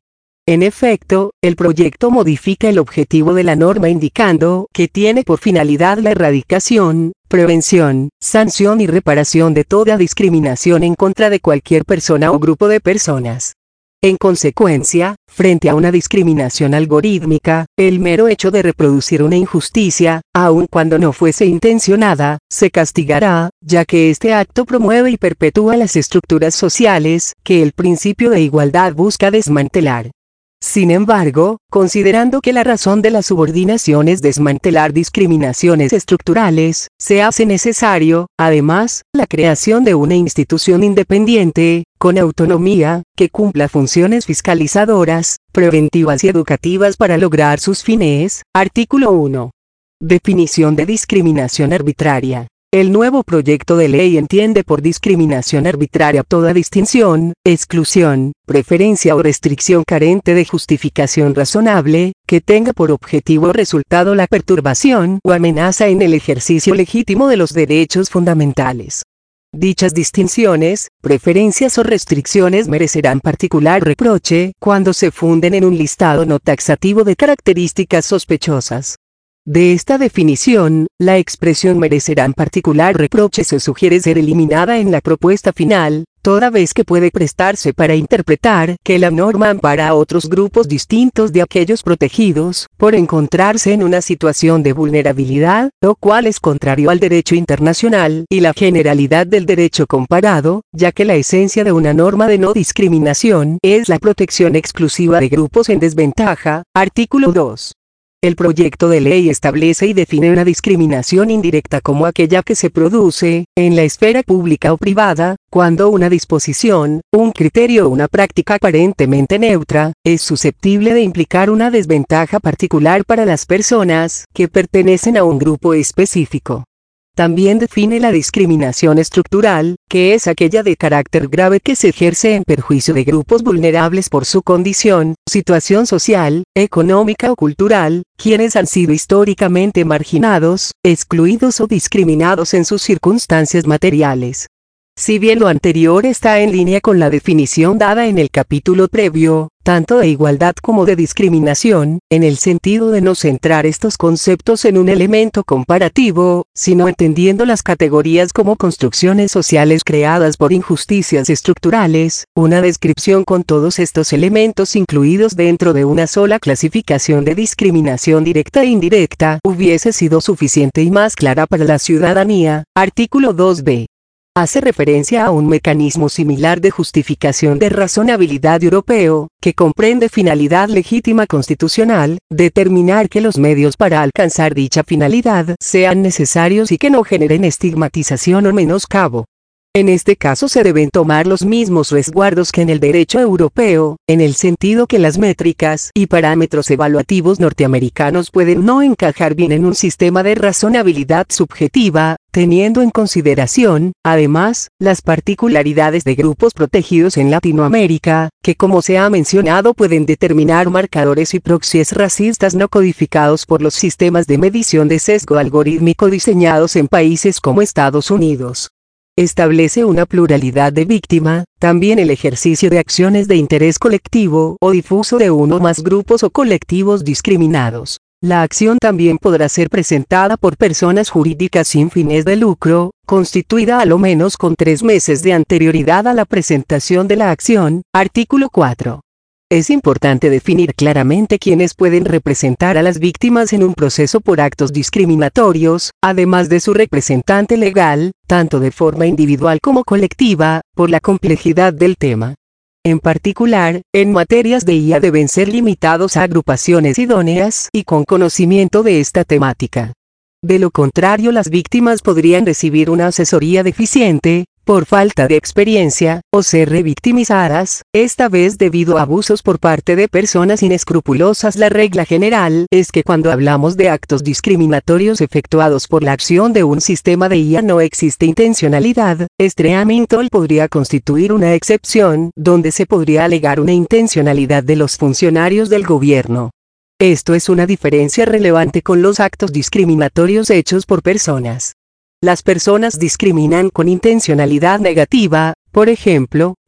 En efecto, el proyecto modifica el objetivo de la norma indicando que tiene por finalidad la erradicación, prevención, sanción y reparación de toda discriminación en contra de cualquier persona o grupo de personas. En consecuencia, frente a una discriminación algorítmica, el mero hecho de reproducir una injusticia, aun cuando no fuese intencionada, se castigará, ya que este acto promueve y perpetúa las estructuras sociales que el principio de igualdad busca desmantelar. Sin embargo, considerando que la razón de la subordinación es desmantelar discriminaciones estructurales, se hace necesario, además, la creación de una institución independiente, con autonomía, que cumpla funciones fiscalizadoras, preventivas y educativas para lograr sus fines. Artículo 1. Definición de discriminación arbitraria. El nuevo proyecto de ley entiende por discriminación arbitraria toda distinción, exclusión, preferencia o restricción carente de justificación razonable, que tenga por objetivo o resultado la perturbación o amenaza en el ejercicio legítimo de los derechos fundamentales. Dichas distinciones, preferencias o restricciones merecerán particular reproche cuando se funden en un listado no taxativo de características sospechosas. De esta definición, la expresión merecerán particular reproche se sugiere ser eliminada en la propuesta final, toda vez que puede prestarse para interpretar que la norma ampara a otros grupos distintos de aquellos protegidos, por encontrarse en una situación de vulnerabilidad, lo cual es contrario al derecho internacional y la generalidad del derecho comparado, ya que la esencia de una norma de no discriminación es la protección exclusiva de grupos en desventaja. Artículo 2. El proyecto de ley establece y define una discriminación indirecta como aquella que se produce, en la esfera pública o privada, cuando una disposición, un criterio o una práctica aparentemente neutra, es susceptible de implicar una desventaja particular para las personas que pertenecen a un grupo específico. También define la discriminación estructural, que es aquella de carácter grave que se ejerce en perjuicio de grupos vulnerables por su condición, situación social, económica o cultural, quienes han sido históricamente marginados, excluidos o discriminados en sus circunstancias materiales. Si bien lo anterior está en línea con la definición dada en el capítulo previo, tanto de igualdad como de discriminación, en el sentido de no centrar estos conceptos en un elemento comparativo, sino entendiendo las categorías como construcciones sociales creadas por injusticias estructurales, una descripción con todos estos elementos incluidos dentro de una sola clasificación de discriminación directa e indirecta, hubiese sido suficiente y más clara para la ciudadanía. Artículo 2b. Hace referencia a un mecanismo similar de justificación de razonabilidad europeo, que comprende finalidad legítima constitucional, determinar que los medios para alcanzar dicha finalidad sean necesarios y que no generen estigmatización o menoscabo. En este caso se deben tomar los mismos resguardos que en el derecho europeo, en el sentido que las métricas y parámetros evaluativos norteamericanos pueden no encajar bien en un sistema de razonabilidad subjetiva, teniendo en consideración, además, las particularidades de grupos protegidos en Latinoamérica, que como se ha mencionado pueden determinar marcadores y proxies racistas no codificados por los sistemas de medición de sesgo algorítmico diseñados en países como Estados Unidos. Establece una pluralidad de víctima, también el ejercicio de acciones de interés colectivo o difuso de uno o más grupos o colectivos discriminados. La acción también podrá ser presentada por personas jurídicas sin fines de lucro, constituida a lo menos con 3 meses de anterioridad a la presentación de la acción. Artículo 4. Es importante definir claramente quiénes pueden representar a las víctimas en un proceso por actos discriminatorios, además de su representante legal, tanto de forma individual como colectiva, por la complejidad del tema. En particular, en materias de IA deben ser limitados a agrupaciones idóneas y con conocimiento de esta temática. De lo contrario, las víctimas podrían recibir una asesoría deficiente, por falta de experiencia, o ser revictimizadas, esta vez debido a abusos por parte de personas inescrupulosas. La regla general es que cuando hablamos de actos discriminatorios efectuados por la acción de un sistema de IA no existe intencionalidad. Streamington podría constituir una excepción, donde se podría alegar una intencionalidad de los funcionarios del gobierno. Esto es una diferencia relevante con los actos discriminatorios hechos por personas. Las personas discriminan con intencionalidad negativa, por ejemplo,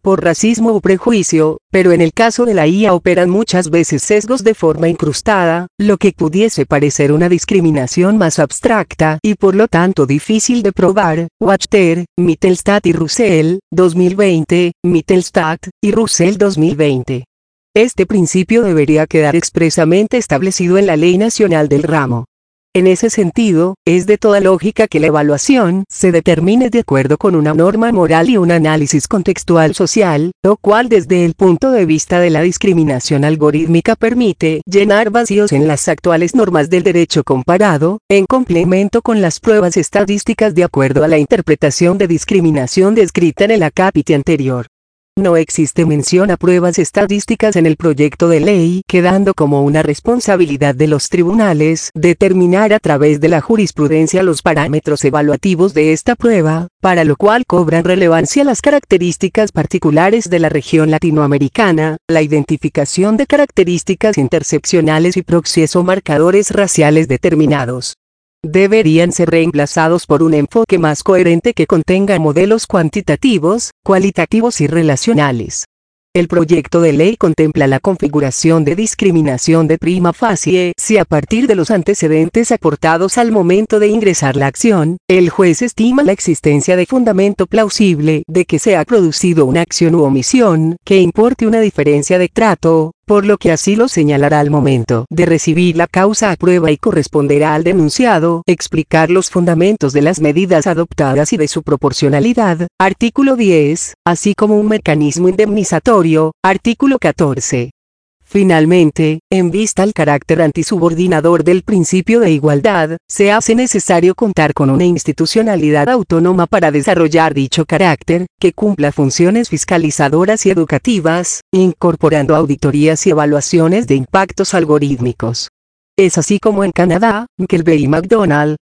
por racismo o prejuicio, pero en el caso de la IA operan muchas veces sesgos de forma incrustada, lo que pudiese parecer una discriminación más abstracta y por lo tanto difícil de probar. Wachter, Mittelstadt y Russell, 2020, Mittelstadt y Russell 2020. Este principio debería quedar expresamente establecido en la ley nacional del ramo. En ese sentido, es de toda lógica que la evaluación se determine de acuerdo con una norma moral y un análisis contextual social, lo cual desde el punto de vista de la discriminación algorítmica permite llenar vacíos en las actuales normas del derecho comparado, en complemento con las pruebas estadísticas de acuerdo a la interpretación de discriminación descrita en el acápite anterior. No existe mención a pruebas estadísticas en el proyecto de ley, quedando como una responsabilidad de los tribunales determinar a través de la jurisprudencia los parámetros evaluativos de esta prueba, para lo cual cobran relevancia las características particulares de la región latinoamericana, la identificación de características interseccionales y proxies o marcadores raciales determinados. Deberían ser reemplazados por un enfoque más coherente que contenga modelos cuantitativos, cualitativos y relacionales. El proyecto de ley contempla la configuración de discriminación de prima facie si a partir de los antecedentes aportados al momento de ingresar la acción, el juez estima la existencia de fundamento plausible de que se ha producido una acción u omisión que importe una diferencia de trato, por lo que así lo señalará al momento de recibir la causa a prueba y corresponderá al denunciado explicar los fundamentos de las medidas adoptadas y de su proporcionalidad, artículo 10, así como un mecanismo indemnizatorio, artículo 14. Finalmente, en vista al carácter antisubordinador del principio de igualdad, se hace necesario contar con una institucionalidad autónoma para desarrollar dicho carácter, que cumpla funciones fiscalizadoras y educativas, incorporando auditorías y evaluaciones de impactos algorítmicos. Es así como en Canadá, Kelvey y McDonald,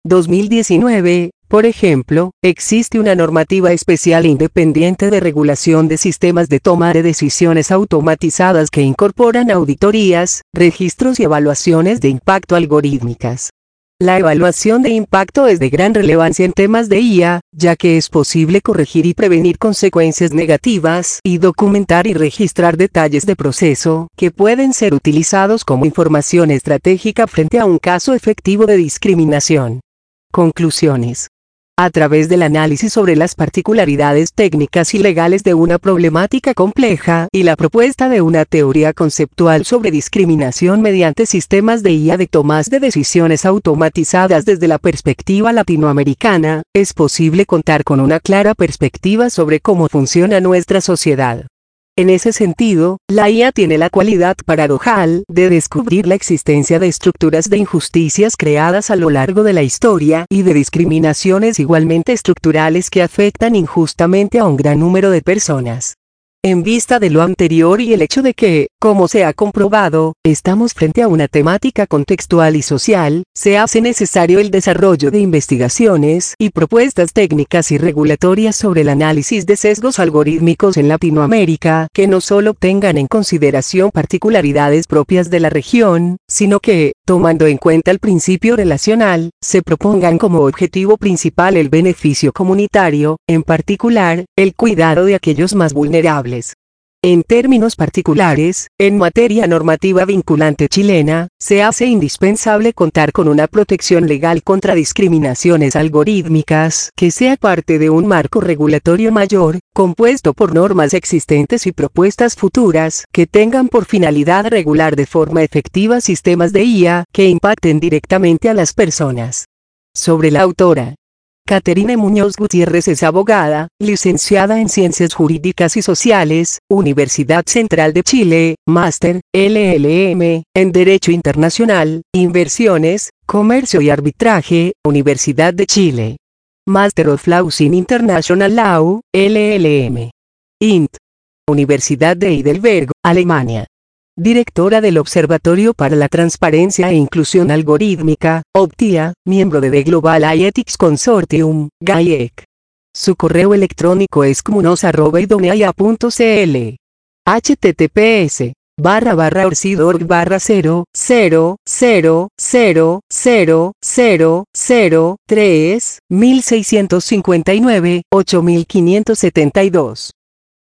2019, por ejemplo, existe una normativa especial e independiente de regulación de sistemas de toma de decisiones automatizadas que incorporan auditorías, registros y evaluaciones de impacto algorítmicas. La evaluación de impacto es de gran relevancia en temas de IA, ya que es posible corregir y prevenir consecuencias negativas y documentar y registrar detalles de proceso que pueden ser utilizados como información estratégica frente a un caso efectivo de discriminación. Conclusiones. A través del análisis sobre las particularidades técnicas y legales de una problemática compleja y la propuesta de una teoría conceptual sobre discriminación mediante sistemas de IA de tomas de decisiones automatizadas desde la perspectiva latinoamericana, es posible contar con una clara perspectiva sobre cómo funciona nuestra sociedad. En ese sentido, la IA tiene la cualidad paradojal de descubrir la existencia de estructuras de injusticias creadas a lo largo de la historia y de discriminaciones igualmente estructurales que afectan injustamente a un gran número de personas. En vista de lo anterior y el hecho de que, como se ha comprobado, estamos frente a una temática contextual y social, se hace necesario el desarrollo de investigaciones y propuestas técnicas y regulatorias sobre el análisis de sesgos algorítmicos en Latinoamérica que no solo tengan en consideración particularidades propias de la región, sino que, tomando en cuenta el principio relacional, se propongan como objetivo principal el beneficio comunitario, en particular, el cuidado de aquellos más vulnerables. En términos particulares, en materia normativa vinculante chilena, se hace indispensable contar con una protección legal contra discriminaciones algorítmicas que sea parte de un marco regulatorio mayor, compuesto por normas existentes y propuestas futuras que tengan por finalidad regular de forma efectiva sistemas de IA que impacten directamente a las personas. Sobre la autora. Caterine Muñoz Gutiérrez es abogada, licenciada en Ciencias Jurídicas y Sociales, Universidad Central de Chile, máster, LLM, en Derecho Internacional, Inversiones, Comercio y Arbitraje, Universidad de Chile. Master of Laws in International Law, LLM. INT. Universidad de Heidelberg, Alemania. Directora del Observatorio para la Transparencia e Inclusión Algorítmica, OPTIA, miembro de The Global AI Ethics Consortium, GAIEC. Su correo electrónico es cmunos@idoneaia.cl. https://org/0000003 1659 8572